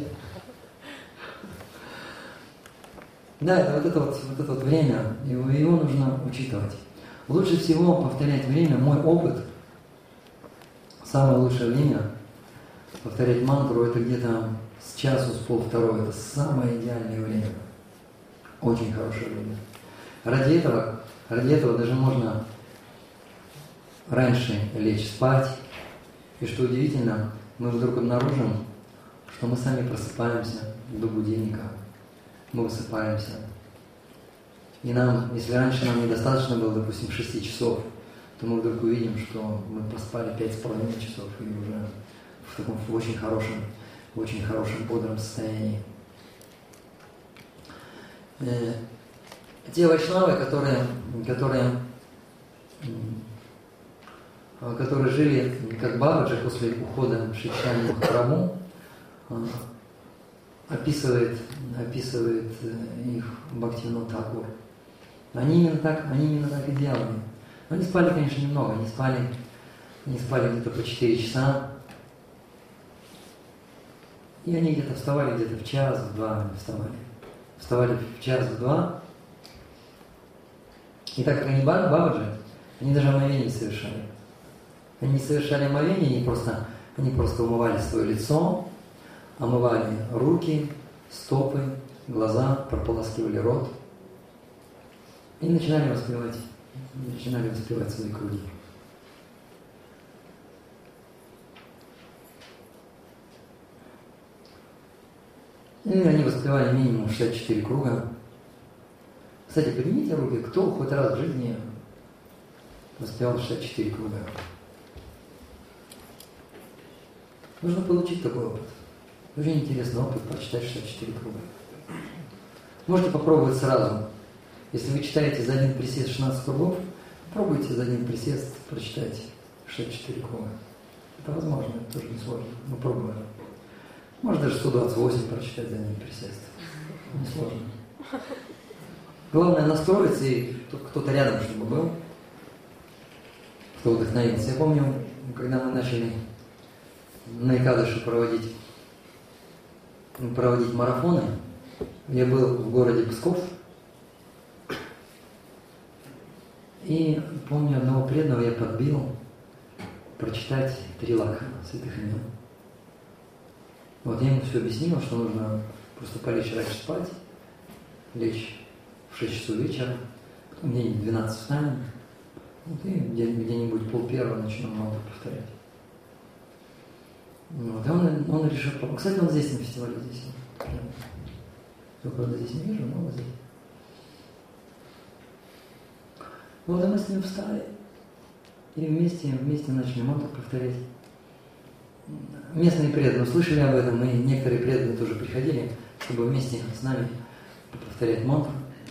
Да, это вот это время, его нужно учитывать. Лучше всего повторять время, мой опыт, самое лучшее время повторять мантру, это где-то с часу, с полвторого, это самое идеальное время. Очень хорошее время. Ради этого даже можно раньше лечь спать. И что удивительно, мы вдруг обнаружим, что мы сами просыпаемся до будильника. Мы высыпаемся. И нам, если раньше нам недостаточно было, допустим, 6 часов, то мы вдруг увидим, что мы поспали 5,5 часов и уже в таком очень хорошем, бодром состоянии. Те вайшнавы, которые жили как Бабаджи после ухода Шри Чайтаньи Махапрабху, описывает их Бхактивинода Тхакур. Они именно так и делали. Они спали, конечно, немного. Они спали где-то по 4 часа. И они где-то вставали где-то в час, в два вставали в час, в два. И так как они Бабаджи, они даже омовение не совершали. Они не совершали омовение, они просто умывали свое лицо, омывали руки, стопы, глаза, прополаскивали рот и начинали воспевать свои круги. И они воспевали минимум 64 круга. Кстати, поднимите руки, кто хоть раз в жизни воспевал 64 круга. Нужно получить такой опыт. Очень интересный опыт прочитать 64 круга. Можете попробовать сразу. Если вы читаете за один присест 16 кругов, попробуйте за один присест прочитать 64 круга. Это возможно, это тоже не сложно. Мы пробуем. Можно даже 128 прочитать за один присест. Не сложно. Главное настроиться, и кто-то рядом, чтобы был, кто вдохновился. Я помню, когда мы начали на Экадаши проводить марафоны, я был в городе Псков, и помню, одного преданного я подбил прочитать 3 лакха святых имен. Вот я ему все объяснил, что нужно просто полечь раньше спать, лечь в 6 часов вечера, потом где-нибудь в 12 встанем, вот, и где-нибудь 12:30 начнем мантру повторять. Вот, и он решил, кстати, он здесь на фестивале, здесь. Я, правда, здесь не вижу, но вот здесь. Вот и мы с ним встали. И вместе начали мантру повторять. Местные преданные услышали об этом, и некоторые преданные тоже приходили, чтобы вместе с нами повторять мантру.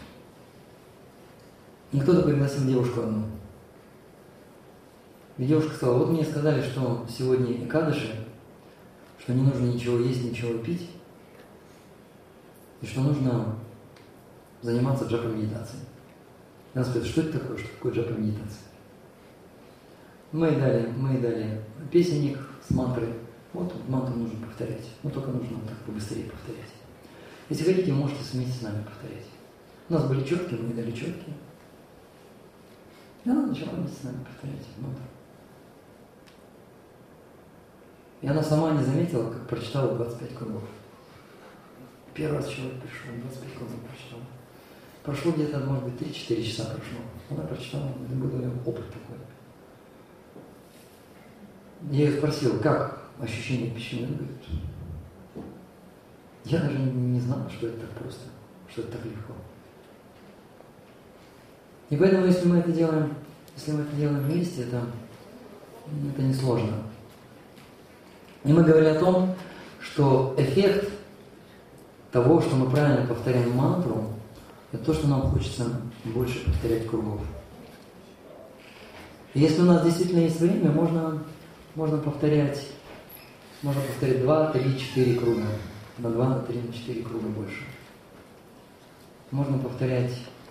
И кто-то пригласил девушку одну. И девушка сказала: вот мне сказали, что сегодня Экадаши, что не нужно ничего есть, ничего пить, и что нужно заниматься джапа-медитацией. Она спрашивает: что это такое, что такое джапа-медитация? Мы дали песенник с мантрой. Вот мантру нужно повторять. Но только нужно так побыстрее повторять. Если хотите, вы можете вместе с нами повторять. У нас были четкие, мы дали четкие. И она начала вместе с нами повторять мантру. И она сама не заметила, как прочитала 25 кругов. Первый раз человек пришел, 25 кругов прочитал. Прошло где-то, может быть, 3-4 часа прошло. Она прочитала, это был ее опыт такой. Я ее спросил, как ощущение пищи? Она говорит: я даже не знала, что это так просто, что это так легко. И поэтому, если мы это делаем вместе, это несложно. И мы говорили о том, что эффект того, что мы правильно повторяем мантру, это то, что нам хочется больше повторять кругов. И если у нас действительно есть время, можно повторять 2, 3, 4 круга. На 2, на 3, на 4 круга больше. Можно повторять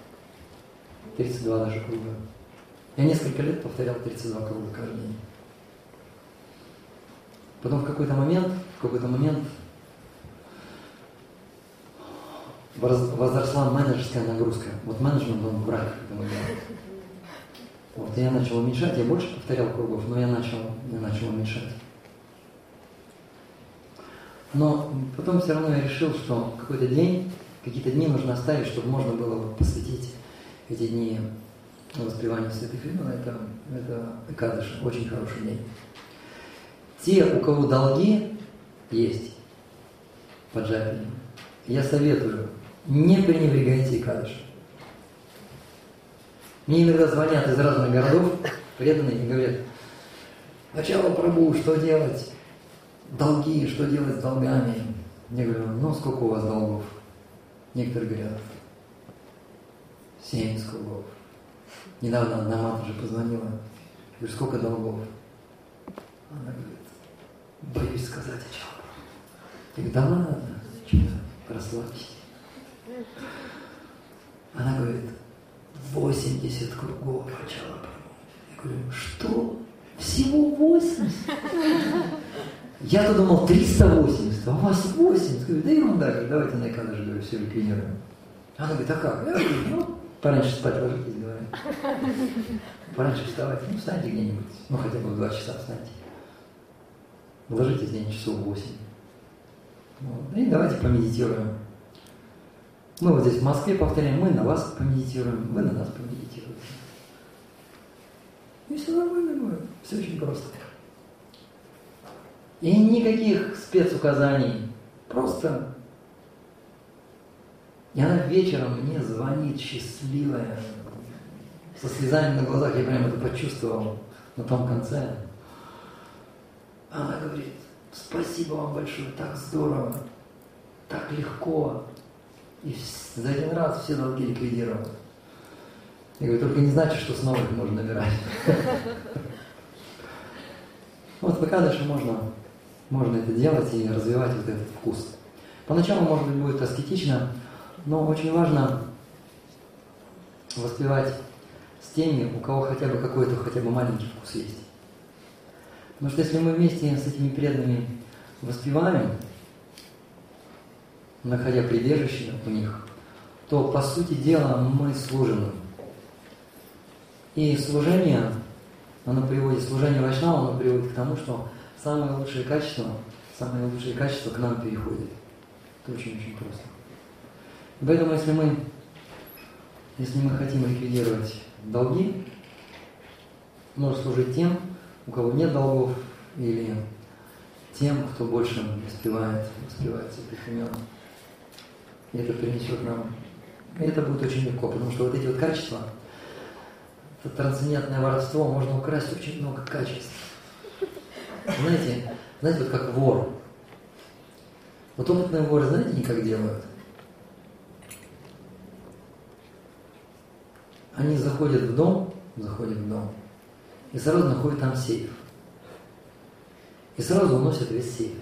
32 даже круга. Я несколько лет повторял 32 круга каждый день. Потом в какой-то момент возросла менеджерская нагрузка. Вот менеджмент, он враг, как мы говорим. Вот, и я начал уменьшать, я больше повторял кругов, но я начал уменьшать. Но потом все равно я решил, что какие-то дни нужно оставить, чтобы можно было посвятить эти дни воспеванию святых имен. Это Экадаши, очень хороший день. Те, у кого долги есть по джапе, я советую, не пренебрегайте Экадаши. Мне иногда звонят из разных городов преданные и говорят: Ачала Прабху, что делать? Долги, что делать с долгами? Я говорю: ну сколько у вас долгов? Некоторые говорят: 70 кругов. Недавно одна мать уже позвонила. Я говорю: сколько долгов? Она говорит: боюсь сказать, Ачала Прабху. Я говорю: да ладно, расслабься. Она говорит: 80 кругов, Ачала Прабху. Я говорю: что? Всего 80? Я-то думал 380, а у вас 80. Говорю: да ерунда, давайте на Экадаши, говорю, все ликвидируем. Она говорит: а как? Я говорю: ну, пораньше спать ложитесь, говорю. Пораньше вставайте, встаньте где-нибудь, хотя бы в 2 часа встаньте. Ложитесь где-нибудь часов 8. Вот. И давайте помедитируем. Мы вот здесь в Москве повторяем, мы на вас помедитируем, вы на нас помедитируете. И все нормально будет, все очень просто. И никаких спецуказаний, просто. И она вечером мне звонит, счастливая, со слезами на глазах, я прям это почувствовал на том конце. Она говорит: спасибо вам большое, так здорово, так легко. И за один раз все долги ликвидированы. Я говорю: только не значит, что снова их можно набирать. Вот в Экадаши можно это делать и развивать вот этот вкус. Поначалу, может быть, будет аскетично, но очень важно воспевать с теми, у кого хотя бы маленький вкус есть. Потому что если мы вместе с этими преданными воспеваем, находя прибежище у них, то, по сути дела, мы служим им. И служение Вайшнава, оно приводит к тому, что самые лучшие качества к нам переходят. Это очень-очень просто. И поэтому, если мы хотим ликвидировать долги, нужно служить тем, у кого нет долгов, или тем, кто больше воспевает святых имен. И это принесет нам. И это будет очень легко, потому что вот эти вот качества, это трансцендентное воровство, можно украсть очень много качеств. Знаете, вот как вор. Вот опытные воры, знаете, они как делают? Они заходят в дом, и сразу находят там сейф. И сразу уносят весь сейф.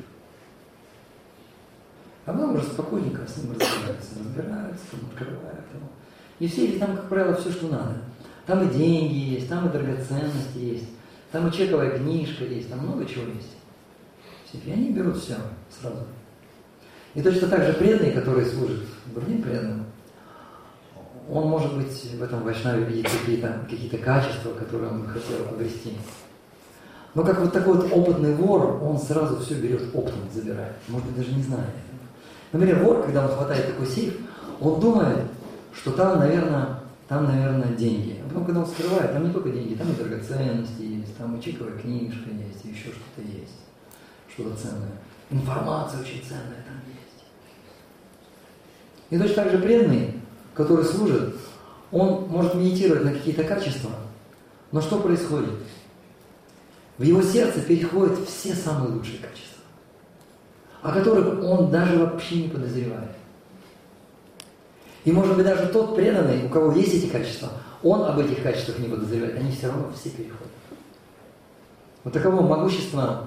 А потом уже спокойненько с ним разбираются, там, открывают его. И в сейфе там, как правило, все, что надо. Там и деньги есть, там и драгоценности есть, там и чековая книжка есть, там много чего есть. В сейфе. И они берут все сразу. И точно так же преданный, который служит другим преданным, он, может быть, в этом вайшнаве видит какие-то качества, которые он бы хотел обрести. Но как вот такой вот опытный вор, он сразу все берет оптом, забирает. Может быть, даже не знает этого. Например, вор, когда он хватает такой сейф, он думает, что там, наверное, деньги. А потом, когда он скрывает, там не только деньги, там и драгоценности есть, там и чековая книжка есть, и еще что-то есть. Что-то ценное. Информация очень ценная там есть. И точно так же преданный, который служит, он может медитировать на какие-то качества, но что происходит? В его сердце переходят все самые лучшие качества, о которых он даже вообще не подозревает. И может быть даже тот преданный, у кого есть эти качества, он об этих качествах не подозревает, они все равно все переходят. Вот таково могущество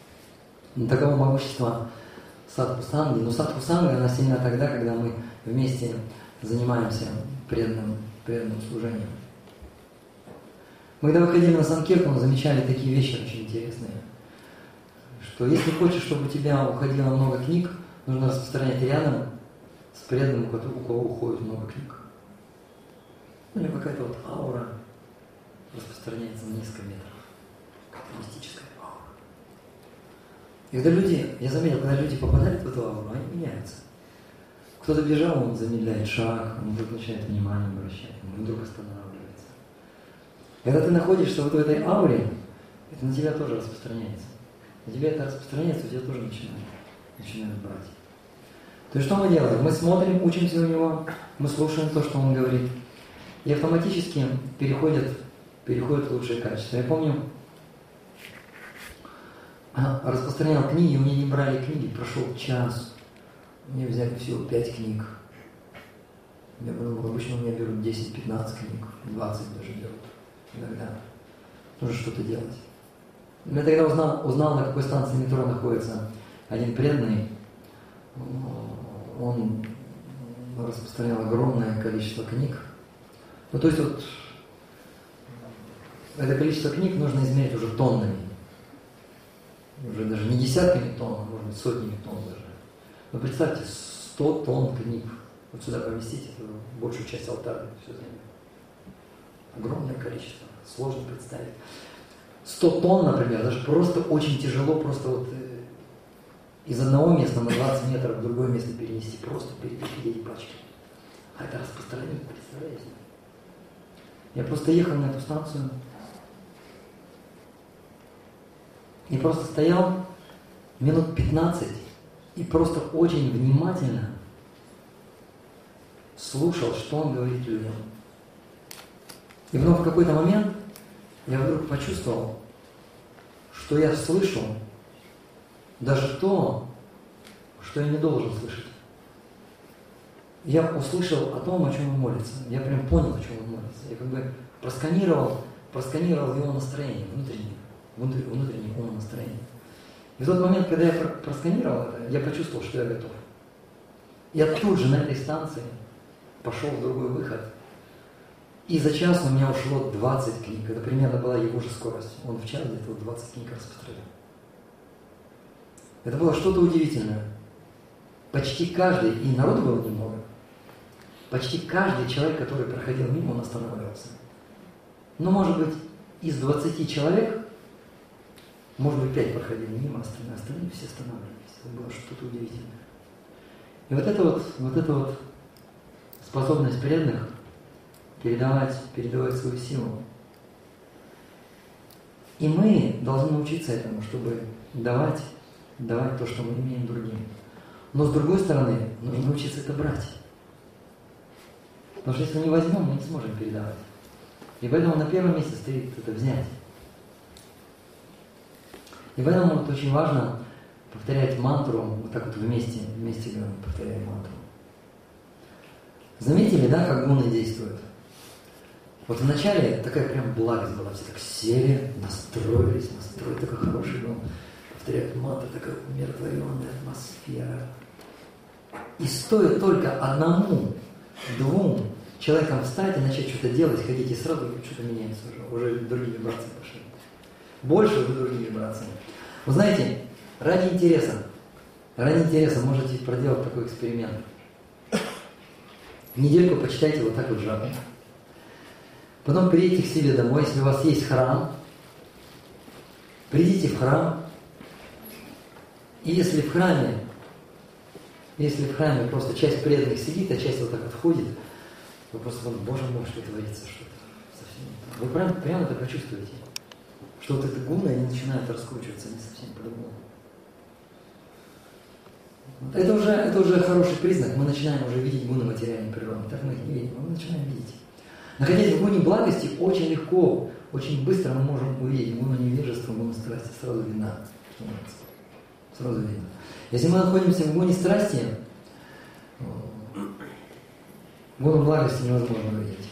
садху-санги. Но садху-санга, она сильна тогда, когда мы вместе занимаемся преданным служением. Мы когда выходили на Санкиртану, замечали такие вещи очень интересные, что если хочешь, чтобы у тебя уходило много книг, нужно распространять рядом с преданным, у кого уходит много книг. У него какая-то вот аура распространяется на несколько метров. Какая-то мистическая аура. И когда люди, я заметил, когда люди попадают в эту ауру, они меняются. Кто-то бежал, он замедляет шаг, он вдруг начинает внимание обращать, он вдруг останавливается. Когда ты находишься вот в этой ауре, это на тебя тоже распространяется. На тебя это распространяется, у тебя тоже начинают брать. То есть что мы делаем? Мы смотрим, учимся у него, мы слушаем то, что он говорит, и автоматически переходят лучшие качества. Я помню, распространял книги, у меня не брали книги, прошел час, мне взяли всего 5 книг. Я подумал, обычно у меня берут 10-15 книг, 20 даже берут иногда. Нужно что-то делать. Я тогда узнал, на какой станции метро находится один преданный. Он распространял огромное количество книг. Ну, то есть вот это количество книг нужно измерить уже тоннами. Уже даже не десятками тонн, а может быть сотнями тонн даже. Но представьте, 100 тонн книг. Вот сюда поместить, это большую часть алтаря все займет. Огромное количество. Сложно представить. 100 тонн, например, даже просто очень тяжело, просто вот из одного места на 20 метров в другое место перенести, просто перекупить эти пачки. А это распространение, представляете? Я просто ехал на эту станцию и просто стоял минут 15 и просто очень внимательно слушал, что он говорит людям. И вдруг в какой-то момент я вдруг почувствовал, что я слышу даже то, что я не должен слышать. Я услышал о том, о чем он молится. Я прям понял, о чем он молится. Я как бы просканировал его настроение, внутреннее умонастроение. И в тот момент, когда я просканировал это, я почувствовал, что я готов. Я тут же на этой станции пошел в другой выход. И за час у меня ушло 20 книг. Это примерно была его же скорость. Он в час где-то 20 книг распространял. Это было что-то удивительное. Почти каждый, и народу было немного, почти каждый человек, который проходил мимо, он останавливался. Но, может быть, из 20 человек, может быть, 5 проходили мимо, остальные все останавливались. Это было что-то удивительное. И вот эта вот способность преданных передавать свою силу. И мы должны научиться этому, чтобы давать то, что мы имеем другим. Но с другой стороны, нужно научиться это брать. Потому что если не возьмем, мы не сможем передавать. И поэтому на первом месте стоит это взять. И поэтому вот очень важно повторять мантру, вот так вот вместе повторяем мантру. Заметили, да, как гуны действуют? Вот вначале такая прям благость была, все так сели, настроились, настрой такой хороший был. Повторяют мантру, такая умиротворенная атмосфера. И стоит только одному, двум человекам встать и начать что-то делать, ходить, и сразу что-то меняется уже другие вибрации пошли. Больше уже другие вибрации. Вы знаете, ради интереса можете проделать такой эксперимент. Недельку почитайте вот так вот жапу. Потом приедете к себе домой, если у вас есть храм, придите в храм, и если в храме просто часть преданных сидит, а часть вот так вот входит, вы просто думаете, Боже мой, что творится, что-то совсем. Вы прямо это почувствуете, что вот это гуны, они начинают раскручиваться, они совсем по-другому. Это уже хороший признак, мы начинаем уже видеть гуны материальной природы. Так мы их не видим, мы начинаем видеть. Находясь в гуне благости, очень легко, очень быстро мы можем увидеть гуну невежества, гуну страсти, сразу видно. Сразу видно. Если мы находимся в гуне страсти, гуну благости невозможно увидеть.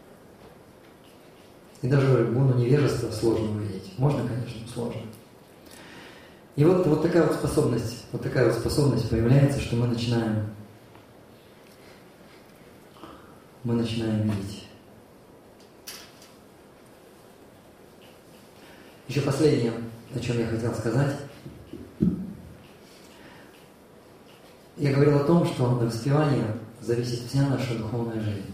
И даже гуну невежества сложно увидеть. Можно, конечно, но сложно. И вот такая вот способность появляется, что мы начинаем видеть. Еще последнее, о чем я хотел сказать. Я говорил о том, что на воспевании зависит вся наша духовная жизнь.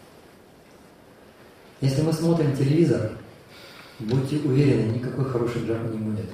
Если мы смотрим телевизор, будьте уверены, никакой хорошей джапы не будет.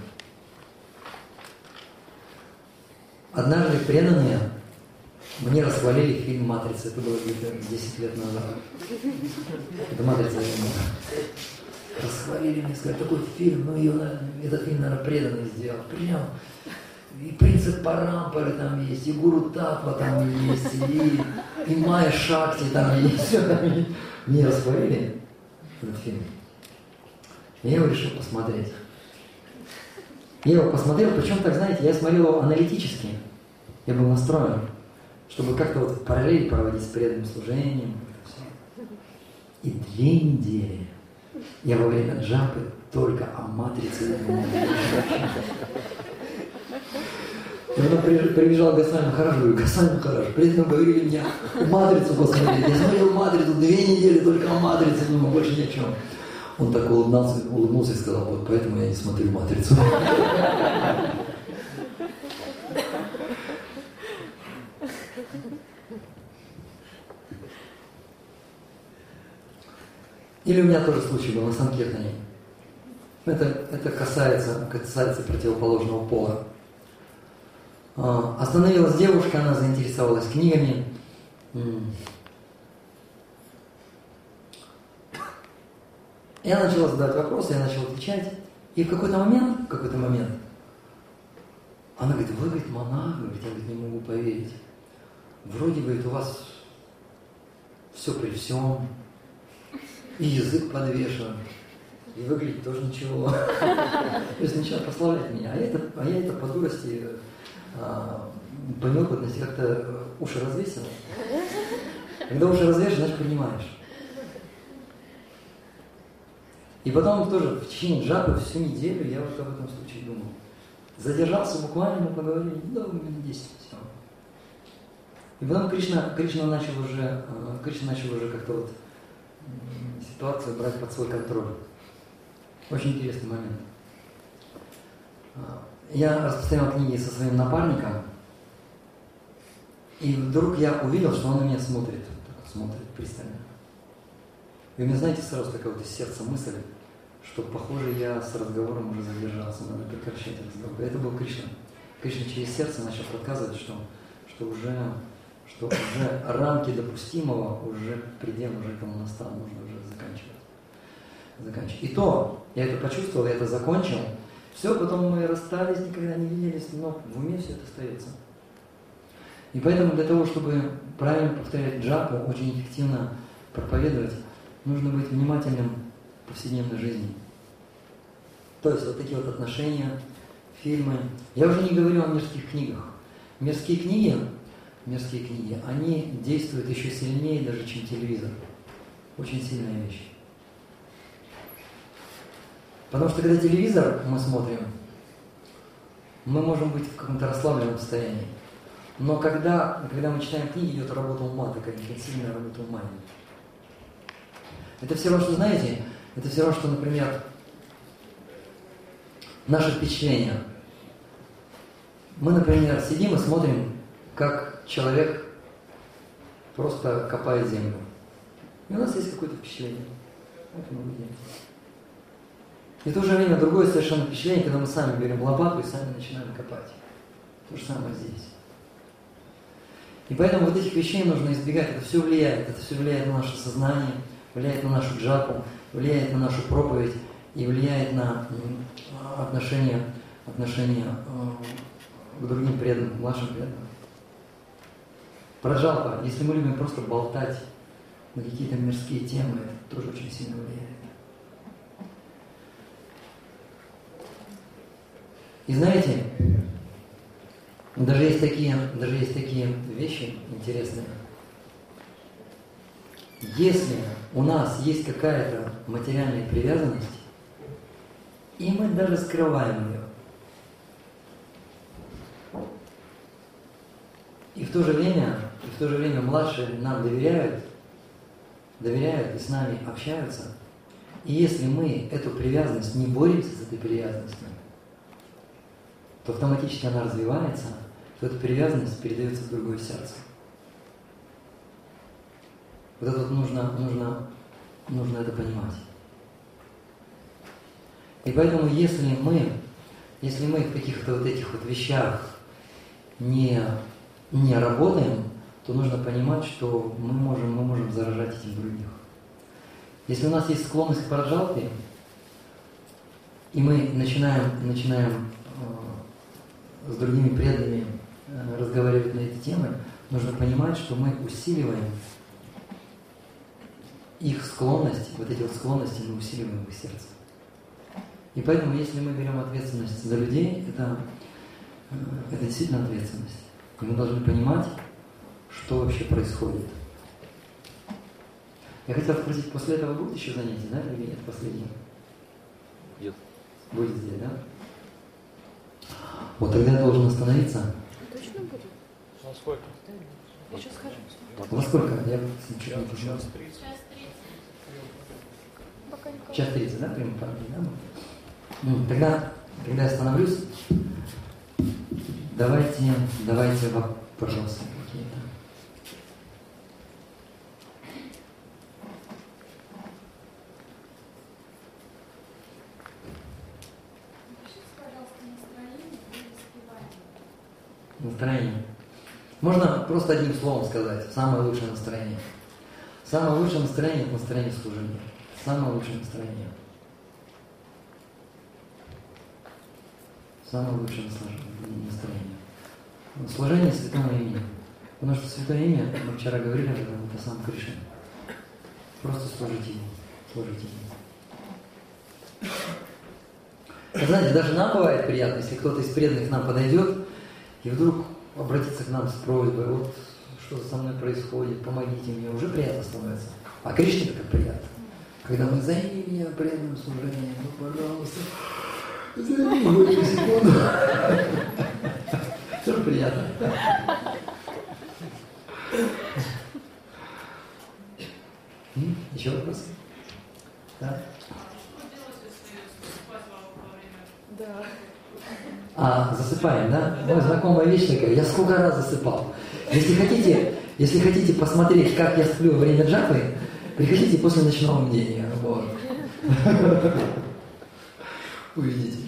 Однажды преданные мне расхвалили фильм «Матрица». Это было где-то 10 лет назад. Это «Матрица». Расхвалили мне, сказали, такой фильм, этот фильм, наверное, преданный сделал. Прям. И принцип Парампары там есть, и Гуру Татва там есть, и Майя Шакти там есть. Все там есть. Мне расхвалили этот фильм. И я его решил посмотреть. Я его посмотрел, причем так, знаете, я смотрел его аналитически. Я был настроен, чтобы как-то вот параллель проводить с преданным служением. И 2 недели я во время джапы только о матрице думал. И потом прибежал Госвами Махарадж, говорю, Госвами Махарадж, преданным говорили мне матрицу посмотреть. Я смотрел матрицу 2 недели только о матрице, думаю, больше ни о чем. Он так улыбнулся и сказал, вот поэтому я не смотрю матрицу. Или у меня тоже случай был на Санкиртане. Это касается противоположного пола. Остановилась девушка, она заинтересовалась книгами. Я начала задавать вопросы, я начал отвечать. И в какой-то момент, она говорит, вы, говорит, монах, говорит, я, говорит, не могу поверить. Вроде, говорит, у вас все при всем, и язык подвешен, и выглядит тоже ничего. То есть начала прославлять меня. А я это по дурости, по неопытности как-то уши развесила. Когда уши развешиваешь, значит принимаешь. И потом тоже в течение джапы всю неделю я вот об этом случае думал. Задержался буквально, мы поговорили, минут 10. Все. И потом Кришна начал уже как-то вот ситуацию брать под свой контроль. Очень интересный момент. Я распространял книги со своим напарником, и вдруг я увидел, что он на меня смотрит пристально. И у меня, знаете, сразу такая вот из сердца мысль, что, похоже, я с разговором уже задержался, надо прекращать разговор. Это был Кришна. Кришна через сердце начал подсказывать, что уже рамки допустимого, уже предел уже этому настал, нужно уже заканчивать. И то, я это почувствовал, я это закончил. Все, потом мы расстались, никогда не виделись, но в уме все это остается. И поэтому для того, чтобы правильно повторять джапу, очень эффективно проповедовать, нужно быть внимательным в повседневной жизни. То есть вот такие вот отношения, фильмы. Я уже не говорю о мирских книгах. Мирские книги, они действуют еще сильнее даже, чем телевизор. Очень сильная вещь. Потому что когда телевизор мы смотрим, мы можем быть в каком-то расслабленном состоянии. Но когда мы читаем книги, идет работа ума, такая интенсивная работа ума. Это все равно, что, знаете, это все равно, что, например, наше впечатление. Мы, например, сидим и смотрим, как человек просто копает землю. И у нас есть какое-то впечатление. Вот мы видим. И в то же время другое совершенно впечатление, когда мы сами берем лопату и сами начинаем копать. То же самое здесь. И поэтому вот этих вещей нужно избегать. Это все влияет на наше сознание, влияет на нашу джапу, влияет на нашу проповедь и влияет на отношения к другим преданным, к младшим преданным. Праджалпа, если мы любим просто болтать на какие-то мирские темы, это тоже очень сильно влияет. И знаете, даже есть такие вещи интересные. Если у нас есть какая-то материальная привязанность, и мы даже скрываем ее, и в то же время младшие нам доверяют и с нами общаются, и если мы эту привязанность не боремся с этой привязанностью, то автоматически она развивается, то эта привязанность передается в другое сердце. Вот это вот нужно это понимать. И поэтому, если мы в каких-то вот этих вот вещах не работаем, то нужно понимать, что мы можем заражать этим других. Если у нас есть склонность к праджалпе, и мы начинаем с другими преданными разговаривать на эти темы, нужно понимать, что мы усиливаем их склонность, вот эти вот склонности мы усиливаем в их сердце. И поэтому, если мы берем ответственность за людей, это действительно ответственность. И мы должны понимать, что вообще происходит. Я хотел спросить, после этого будет еще занятие, да, или нет, последнее? Нет. Будет здесь, да? Вот тогда я должен остановиться. Точно будет? Ну сколько? Я сейчас скажу. Во сколько? Я чуть не понял. Пока никого. Час 30, да, примерно, да? Тогда я остановлюсь. Давайте вопросы какие-то. Напишите, пожалуйста, настроение или воспевание. Настроение. Можно просто одним словом сказать. Самое лучшее настроение. Самое лучшее настроение – это настроение служения. Самое лучшее настроение. Самое лучшее настроение. Служение святому имени. Потому что святое имя, мы вчера говорили об этом, это сам Кришна. Просто служите ему. Служите ему. Знаете, даже нам бывает приятно, если кто-то из преданных к нам подойдет и вдруг обратится к нам с просьбой, вот что со мной происходит, помогите мне, уже приятно становится. А Кришне это как приятно. Когда мы займи меня преданным служением, ну, пожалуйста, займи хоть на секунду. Тоже приятно. Еще вопросы? Да? Да. Засыпаем, да? Моя знакомая вещь такая, я сколько раз засыпал. Если хотите посмотреть, как я сплю во время джапы, приходите после ночного мнения. Вот. Увидите.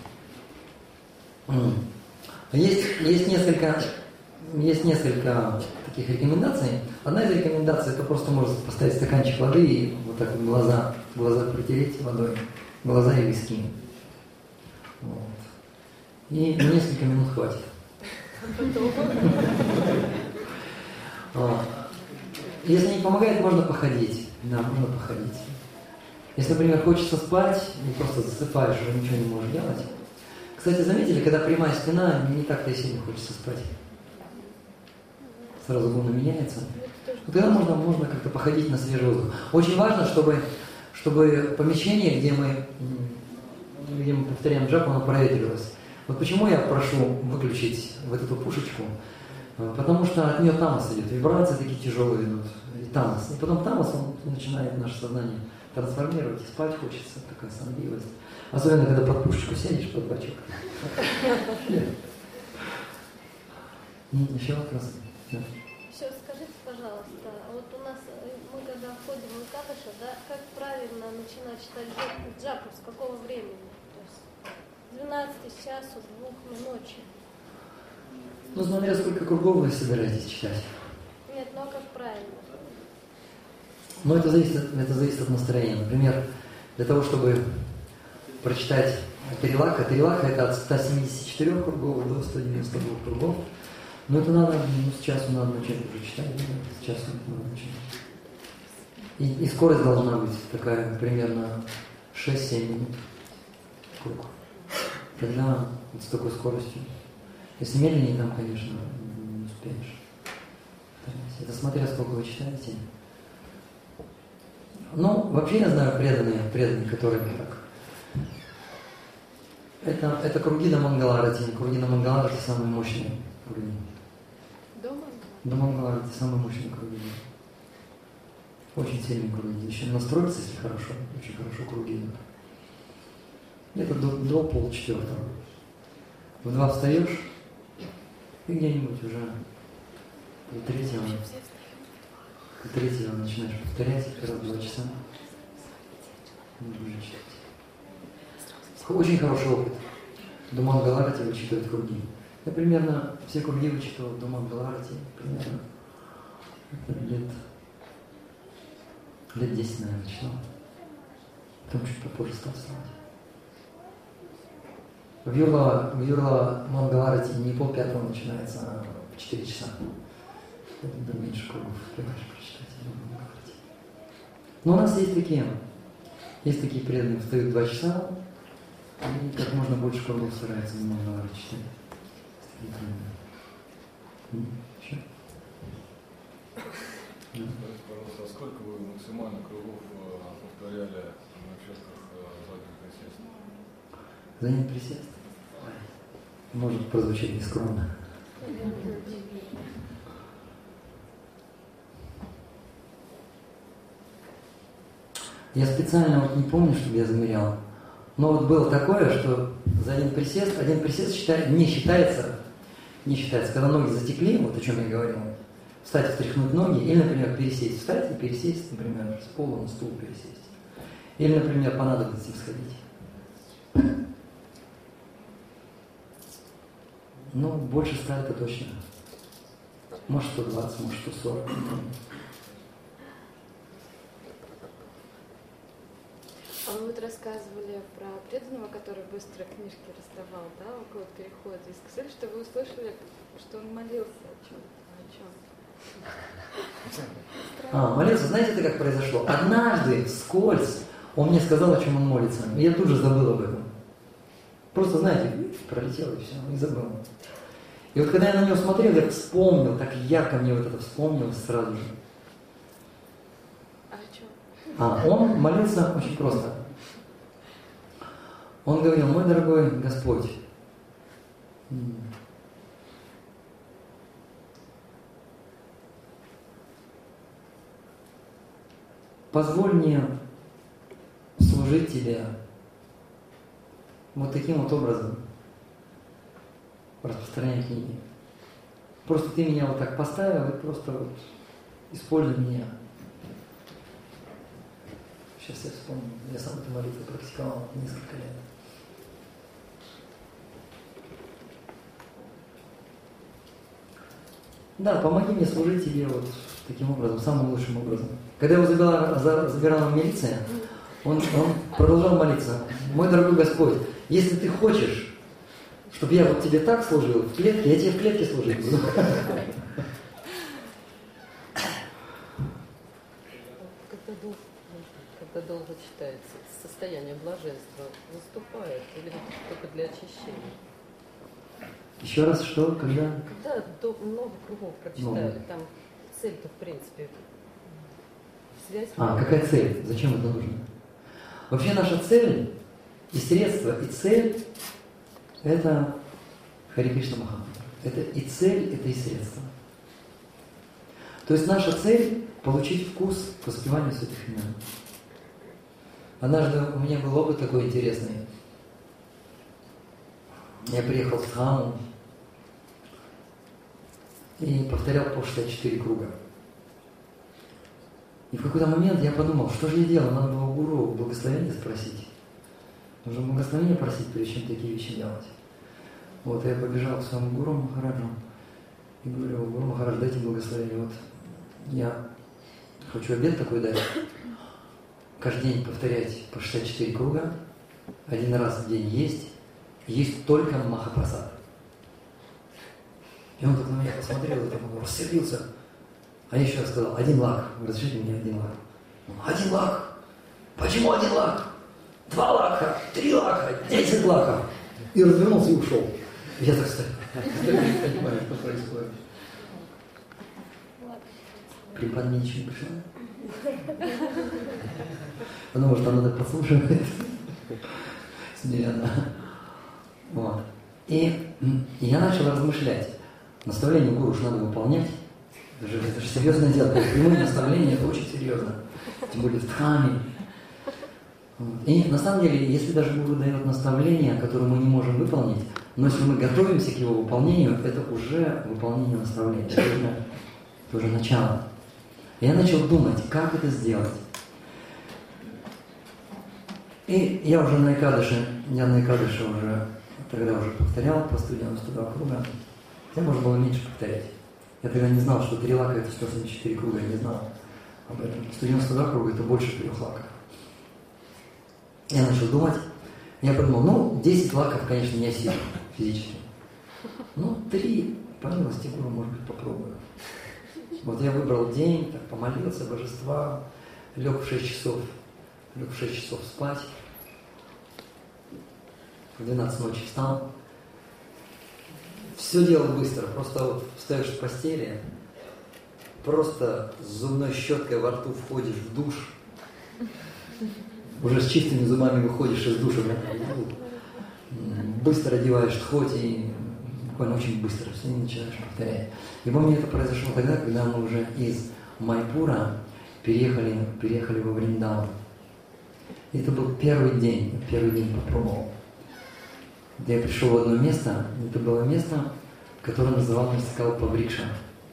Есть несколько таких рекомендаций. Одна из рекомендаций — это просто можно поставить стаканчик воды и вот так вот глаза протереть водой, глаза и виски. Вот. И несколько минут хватит. Если не помогает, можно походить. Да, можно походить. Если, например, хочется спать, и просто засыпаешь, уже ничего не можешь делать. Кстати, заметили, когда прямая спина, не так-то и сильно хочется спать. Сразу гуна меняется. Вот тогда можно как-то походить на свежий воздух. Очень важно, чтобы помещение, где мы повторяем джапу, оно проветривалось. Вот почему я прошу выключить вот эту пушечку. Потому что от нее тамас идет, вибрации такие тяжелые идут, и тамас. И потом тамас, он начинает наше сознание трансформировать, и спать хочется, такая сонливость. Особенно, когда под пушечку сядешь, под бачок. Еще вопросы? Еще скажите, пожалуйста, вот у нас, мы когда входим в Экадыша, да, как правильно начинать читать джапу, с какого времени? То есть 12 часу, 2 ночи. Ну, смотря сколько кругов вы собираетесь читать. Нет, ну а как правильно? Ну, это зависит от настроения. Например, для того, чтобы прочитать Тарилака это от 174 кругов до 192 кругов. Но это надо, с часу надо начать уже читать, с часу надо начать. И скорость должна быть такая, примерно 6-7 минут круг. Тогда вот с такой скоростью. Если медленнее, там, конечно, не успеешь. Это смотря сколько вы читаете. Ну, вообще я знаю преданные, которые так. Это круги на Мангаларати. Круги на Мангаларати самые мощные круги. До Мангаларати самые мощные круги. Очень сильные круги. Еще настроиться, если хорошо, очень хорошо круги идут. Где-то до 3:30. В 2 встаешь, и где-нибудь уже до 3-го начинаешь повторять, раз 2 часа. Нужно читать. Очень хороший опыт. До Мангаларати вычитывать круги. Я примерно все круги вычитывал до Мангаларати, примерно лет 10, наверное, читал. Потом чуть попозже стал вставать. В Юрла Мангаларати не 4:30 начинается, а в 4 часа. Это меньше кругов успеваешь прочитать. Но у нас есть такие преданные, встают 2 часа, и как можно больше кругов стараются на Мангаларати читать. Еще? Скажите, пожалуйста, а сколько вы максимально кругов повторяли на участках задних присест? Задний присест? Может прозвучать нескромно. Я специально вот не помню, чтобы я замерял. Но вот было такое, что за один присест не считается, когда ноги затекли, вот о чем я говорил, встать, встряхнуть ноги, или, например, пересесть, встать и пересесть, например, с пола на стул пересесть. Или, например, по надобности всходить. Ну, больше 100 это точно. Может 120, может 140. А вы вот рассказывали про преданного, который быстро книжки раздавал, да, около перехода. И сказали, что вы услышали, что он молился о чем-то. Молился, знаете, это как произошло? Однажды, вскользь, он мне сказал, о чем он молится. И я тут же забыл об этом. Просто, знаете, пролетел и все, и забыл. И вот когда я на него смотрел, я вспомнил, так ярко мне вот это вспомнилось сразу же. А о чем? Он молился очень просто. Он говорил: мой дорогой Господь, позволь мне служить Тебе вот таким вот образом, распространяя книги. Просто Ты меня вот так поставил и просто вот используй меня. Сейчас я вспомню. Я сам эту молитву практиковал несколько лет. Да, помоги мне служить Тебе вот таким образом, самым лучшим образом. Когда его забирала милиция, он продолжал молиться: мой дорогой Господь, если Ты хочешь, Чтобы я вот тебе так служил в клетке, я тебе в клетке служить буду. Когда долго читается, состояние блаженства наступает или только для очищения? Еще раз, что? Когда? Когда много кругов прочитали, там цель-то, в принципе, связь. Какая цель? Зачем это нужно? Вообще наша цель и средство, и цель – это Хари Кришна Махамантра. Это и цель, это и средство. То есть наша цель – получить вкус к воспеванию святых имен. Однажды у меня был опыт такой интересный. Я приехал в Дхаму и повторял по 64 круга. И в какой-то момент я подумал, что же я делаю? Надо было у гуру благословения спросить. Нужно благословение просить, прежде чем такие вещи делать. Вот я побежал к своему гуру Махараджу и говорю: Гуру Махарадж, дайте благословение. Вот я хочу обет такой дать. Каждый день повторять по 64 круга, один раз в день есть только Махапрасад. И он так на меня посмотрел и так рассердился. А я еще раз сказал: 1 лак, разрешите мне 1 лак. 1 лак? Почему 1 лак? 2 лака, 3 лака, 10 лаков. И развернулся и ушел. Я так стою, не понимаю, что происходит. Припад мне ничего не пришло. Потому что она так подслушивает. Смиренно. Вот. И я начал размышлять. Наставление гуру же надо выполнять. Это же серьезное дело. Прямые наставления — это очень серьезно. Тем более в Дхаме. И на самом деле, если даже гуру дает наставление, которое мы не можем выполнить, но если мы готовимся к его выполнению, это уже выполнение наставления. Это уже начало. И я начал думать, как это сделать. И я уже на Экадыше уже тогда уже повторял по 192 круга. Хотя можно было меньше повторять. Я тогда не знал, что 3 лака это 174 круга, я не знал об этом. 192 круга это больше 3 лаков. Я начал думать, я подумал, 10 лаков, конечно, не осилю физически. 3, по милости гуру, может быть, попробую. Вот я выбрал день, так помолился, божества, лег в 6 часов спать, в 12 ночи встал. Все делал быстро, просто вот встаешь в постели, просто с зубной щеткой во рту входишь в душ, уже с чистыми зубами выходишь из душа, быстро одеваешь тхоти, и буквально очень быстро все начинаешь повторять. И помню, это произошло тогда, когда мы уже из Майпура переехали во Вриндаван. И это был первый день попробовал. Я пришел в одно место, это было место, которое называлось Калпаврикша.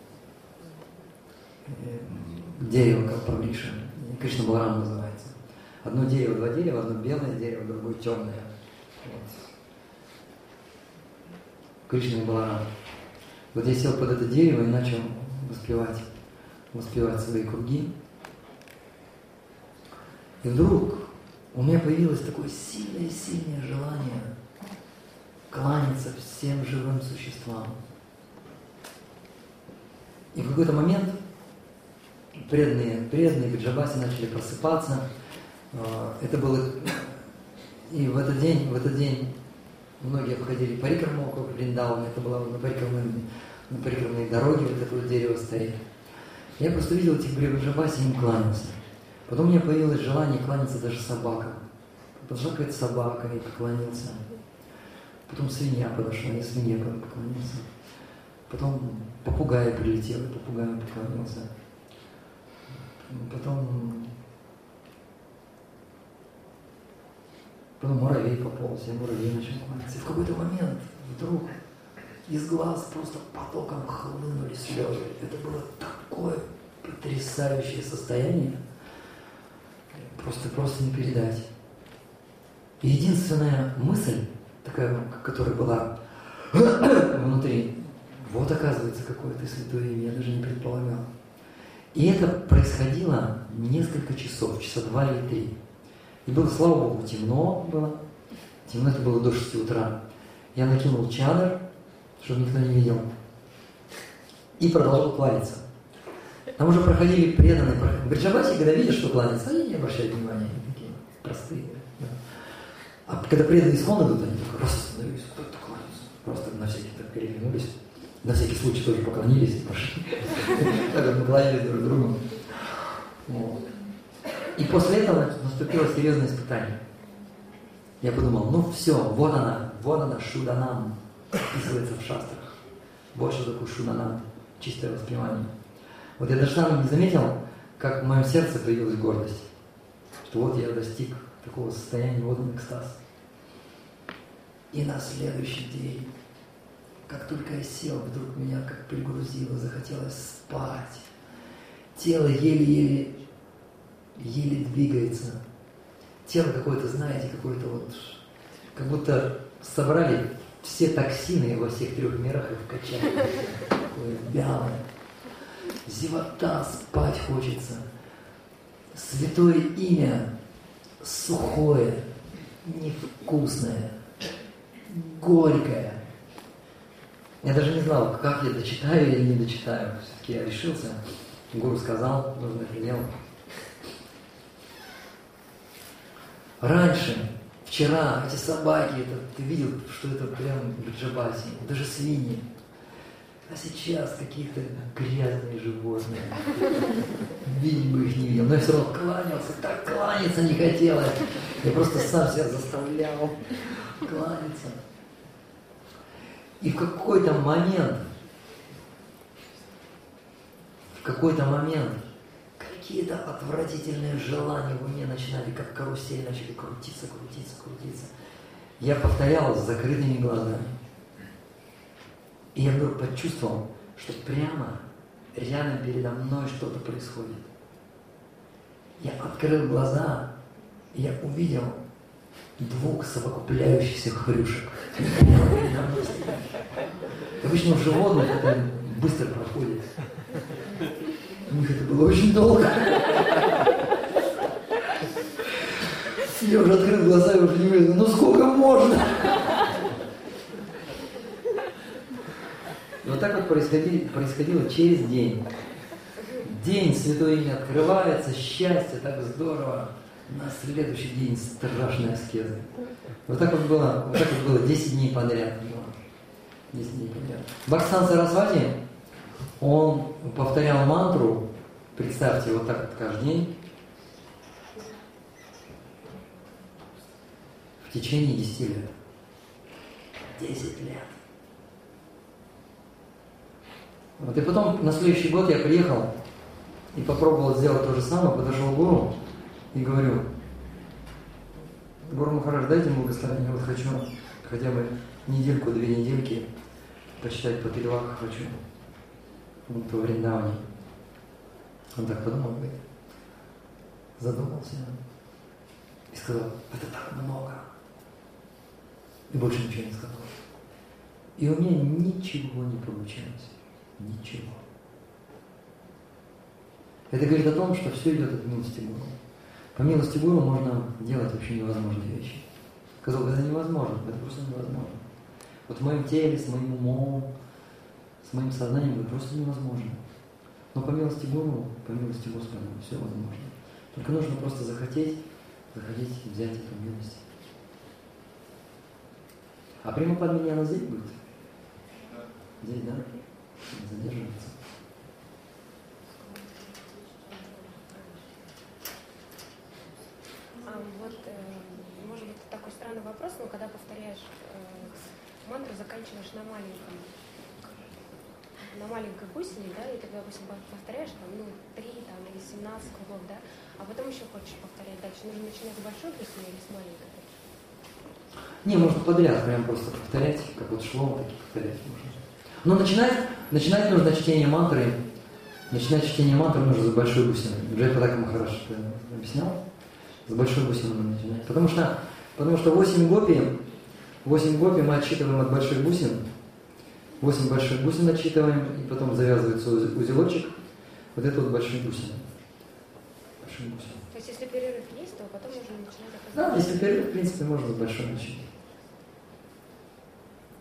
Дерево Калпаврикша. Кришна Баларам называется. Одно дерево, 2 дерева, одно белое дерево, другое темное. Вот. Кришна и Баларам. Вот я сел под это дерево и начал воспевать свои круги. И вдруг у меня появилось такое сильное желание кланяться всем живым существам. И в какой-то момент преданные Бриджабаси начали просыпаться. Это было... И в этот день многие обходили парикраму около Вриндавана. Это было на парикрамной дороге, вот это вот дерево стоит. Я просто видел этих Бриджабаси и им кланялся. Потом у меня появилось желание кланяться даже собакам. Подошла какая-то собака и поклонился. Потом свинья подошла, и свинья поклонился. Потом попугай прилетел, и попугаю поклонился. Потом муравей пополз, я муравей начал кланяться. И в какой-то момент вдруг из глаз просто потоком хлынули слезы. Это было такое потрясающее состояние. Просто не передать. И единственная мысль, такая, которая была внутри, вот оказывается какое-то святое имя, я даже не предполагал. И это происходило несколько часов, часа 2 или 3. И было, слава Богу, темно было. Темно это было до 6 утра. Я накинул чадр, чтобы никто не видел, и продолжал кланяться. Там уже проходили преданные. Бриджабаси, когда видят, что кланяются, они не обращают внимания, они такие простые. Да. А когда преданные искон идут, они только раз остановились, кто-то кланяется. Просто на всякий так переглянулись, на всякий случай тоже поклонились и пошли. Так вот мы кланялись друг другу. И после этого наступило серьезное испытание. Я подумал, ну все, вот она, Шуданам, описывается в шастрах. Вот что такое Шуданам, чистое воспевание. Вот я даже сам не заметил, как в моем сердце появилась гордость, что вот я достиг такого состояния, водный экстаз. И на следующий день, как только я сел, вдруг меня как пригрузило, захотелось спать. Тело еле-еле двигается. Тело какое-то, знаете, какое-то вот, как будто собрали все токсины во всех 3 мирах и вкачали. Такое вялое. Зевота, спать хочется. Святое имя сухое, невкусное, горькое. Я даже не знал, как я дочитаю или не дочитаю. Все-таки я решился. Гуру сказал, нужно это делать. Раньше, вчера, эти собаки, это, ты видел, что это прям Бриджабаси, даже свиньи. А сейчас какие-то грязные животные. Видеть бы их не видел. Но я все равно кланялся, так кланяться не хотелось. Я просто сам себя заставлял кланяться. И в какой-то момент, какие-то отвратительные желания в уме начинали, как карусель, начали крутиться. Я повторял с закрытыми глазами. И я вдруг почувствовал, что прямо рядом передо мной что-то происходит. Я открыл глаза, и я увидел 2 совокупляющихся хрюшек. Обычно в животных это быстро проходит. У них это было очень долго. Я уже открыл глаза и уже не видел, ну сколько можно? И вот так вот происходило через день. День святое имя открывается, счастье, так здорово. На следующий день страшная аскеза. Вот так вот было 10 дней подряд. 10 дней подряд. Бхактисиданта Сарасвати, он повторял мантру, представьте, вот так вот каждый день, в течение 10 лет. 10 лет. Вот и потом на следующий год я приехал и попробовал сделать то же самое, подошел к гуру и говорю: Гуру Махарадж, дайте мне благословение, вот хочу хотя бы 1-2 недельки почитать по Тилвака хочу. Вот в Вриндаване. Он так подумал, говорит, задумался и сказал: это так много. И больше ничего не сказал. И у меня ничего не получалось. Ничего. Это говорит о том, что все идет от милости Гуру. По милости Гуру можно делать вообще невозможные вещи. Сказал, это невозможно, это просто невозможно. Вот в моем теле, с моим умом, с моим сознанием это просто невозможно. Но по милости Гуру, по милости Господа все возможно. Только нужно просто захотеть и взять эту милость. А Премапад меня она здесь будет? Здесь, да? Задерживается. Может быть, такой странный вопрос, но когда повторяешь мантру, заканчиваешь на маленькой бусине, да, и ты, допустим, повторяешь 3 или 17 кругов, да, а потом еще хочешь повторять дальше. Нужно начинать с большой бусины или с маленькой? Не, можно подряд, прям просто повторять, как вот шло, так и повторять можно. Но начинать нужно чтение мантры. Начинать чтение мантры нужно с большой бусины. Джайпадака Махарадж объяснял. С большой бусины нужно начинать. Потому что 8 гопи мы отсчитываем от большой бусин. 8 больших бусин отсчитываем, и потом завязывается узелочек. Вот это вот большие бусины. То есть, если перерыв есть, то потом можно начинать опоздать? Да, если перерыв, в принципе, можно с большой начать.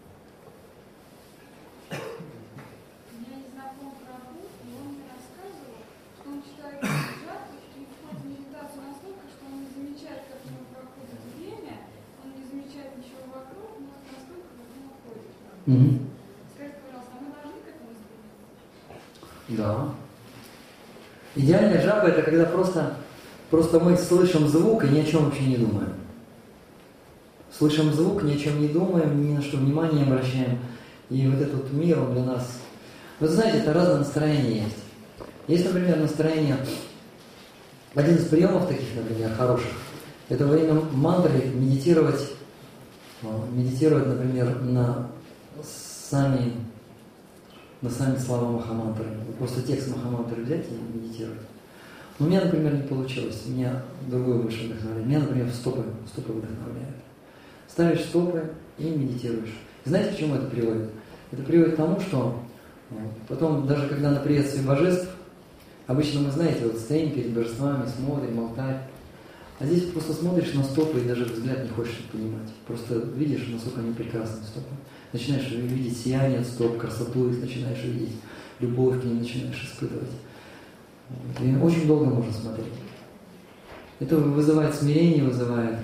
Угу. Скажите, пожалуйста, а мы должны к этому стремиться? Да. Идеальная джапа — это когда просто мы слышим звук и ни о чем вообще не думаем. Слышим звук, ни о чем не думаем, ни на что внимание не обращаем. И вот этот мир, он для нас... Вы знаете, это разное настроение есть. Есть, например, настроение... Один из приемов таких, например, хороших, это во время мантры медитировать, например, на сами слова Махамантры. Просто текст Махамантры взять и медитировать. Но у меня, например, не получилось. У меня другое больше вдохновляет. Меня, например, стопы вдохновляют. Ставишь стопы и медитируешь. И знаете, к чему это приводит? Это приводит к тому, что потом, даже когда на приветствии божеств, обычно мы, знаете, вот стоим перед божествами, смотрим, болтаем. А здесь просто смотришь на стопы и даже взгляд не хочешь понимать. Просто видишь, насколько они прекрасные стопы. Начинаешь видеть сияние от стоп, красоту их начинаешь видеть, любовь к ним начинаешь испытывать. И очень долго можно смотреть. Это вызывает смирение, вызывает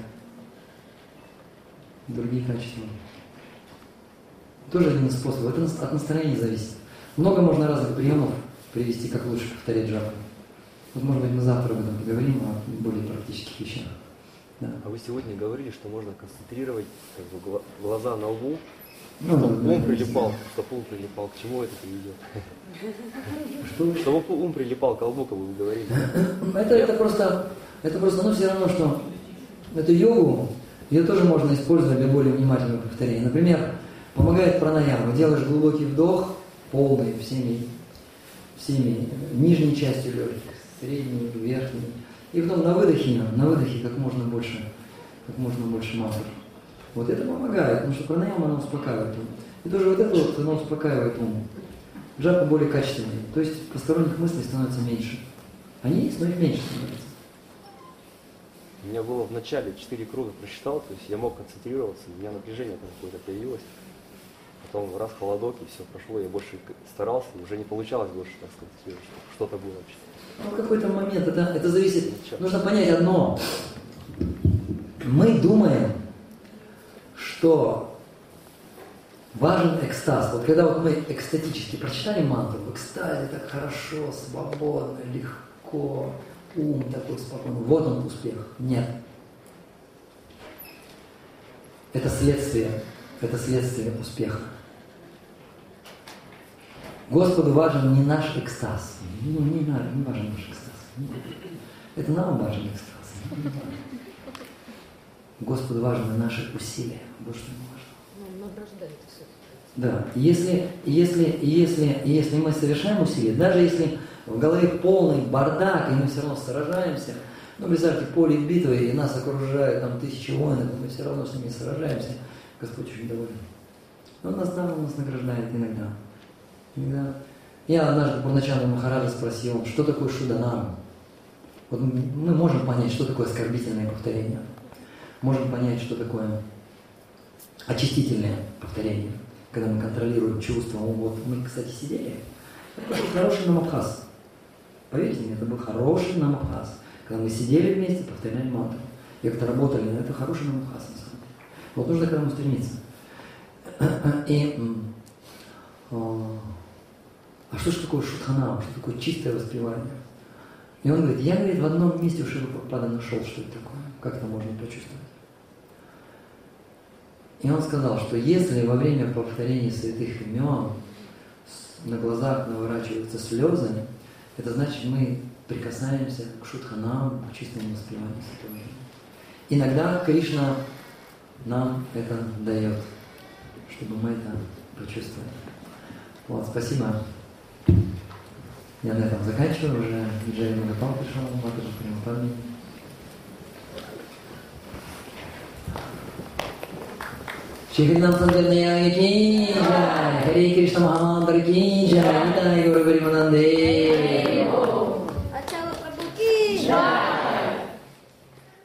другие качества. Тоже один из способов. Это от настроения зависит. Много можно разных приемов привести, как лучше повторять джапу. Вот, может быть, мы завтра об этом поговорим, о более практических вещах. Да. А вы сегодня говорили, что можно концентрировать как бы, глаза на лбу, Ну, чтобы ум прилипал, чтобы ум прилипал. К чему это приведет? Чтобы ум прилипал к лбу, как вы говорили. Это просто, но все равно, что эту йогу, ее тоже можно использовать для более внимательного повторения. Например, помогает пранаяма. Делаешь глубокий вдох, полный, всеми нижней частью легких, средней, верхней. И потом на выдохе как можно больше мантр. Вот это помогает, потому что пранаяма, она успокаивает ум. И тоже вот это вот, она успокаивает ум. Джапа более качественный, то есть посторонних мыслей становится меньше. Они есть, но и меньше становятся. У меня было в начале 4 круга просчитал, то есть я мог концентрироваться, у меня напряжение какое-то появилось. Потом раз холодок, и все прошло, я больше старался, уже не получалось больше так сконцентрироваться, что-то было вообще. Ну, в какой-то момент это зависит. Нужно понять одно. Мы думаем, что важен экстаз. Вот когда вот мы экстатически прочитали мантру, в экстазе так хорошо, свободно, легко, ум такой спокойный. Вот он успех. Нет. Это следствие успеха. Господу важен не наш экстаз. Не важен наш экстаз. Нет. Это нам важен экстаз. Господу важны наши усилия. Вот что ему важно. Ну, награждает все. Да. Если мы совершаем усилия, даже если в голове полный бардак, и мы все равно сражаемся, ну, представьте, поле битвы, и нас окружают там 1000 воинов, и мы все равно с ними сражаемся, Господь очень доволен. Но Он нас награждает иногда. Я однажды Пурначанду Махараджа спросил, что такое шуданам. Вот мы можем понять, что такое оскорбительное повторение. Можем понять, что такое очистительное повторение, когда мы контролируем чувства. Вот мы, кстати, сидели. Это был хороший намабхас. Поверьте мне, это был хороший намабхас. Когда мы сидели вместе, повторяли мантру. И как-то работали, но это хороший намабхас на самом деле. Вот нужно к этому стремиться. А что же такое шутханам, что такое чистое воспевание? И он говорит, я, в одном месте у Шрила Прабхупады нашел, что это такое, как это можно почувствовать. И он сказал, что если во время повторения святых имен на глазах наворачиваются слезы, это значит, мы прикасаемся к шутханам, к чистому воспеванию святого имени. Иногда Кришна нам это дает, чтобы мы это почувствовали. Вот, спасибо. Я на этом заканчиваю уже. Джай Магапал пришел, Матаджи Примападми. Шри Хринам Санкиртная ки джай, Харе Кришна Махамантра ки джай, Нитай Гуру Паримананде.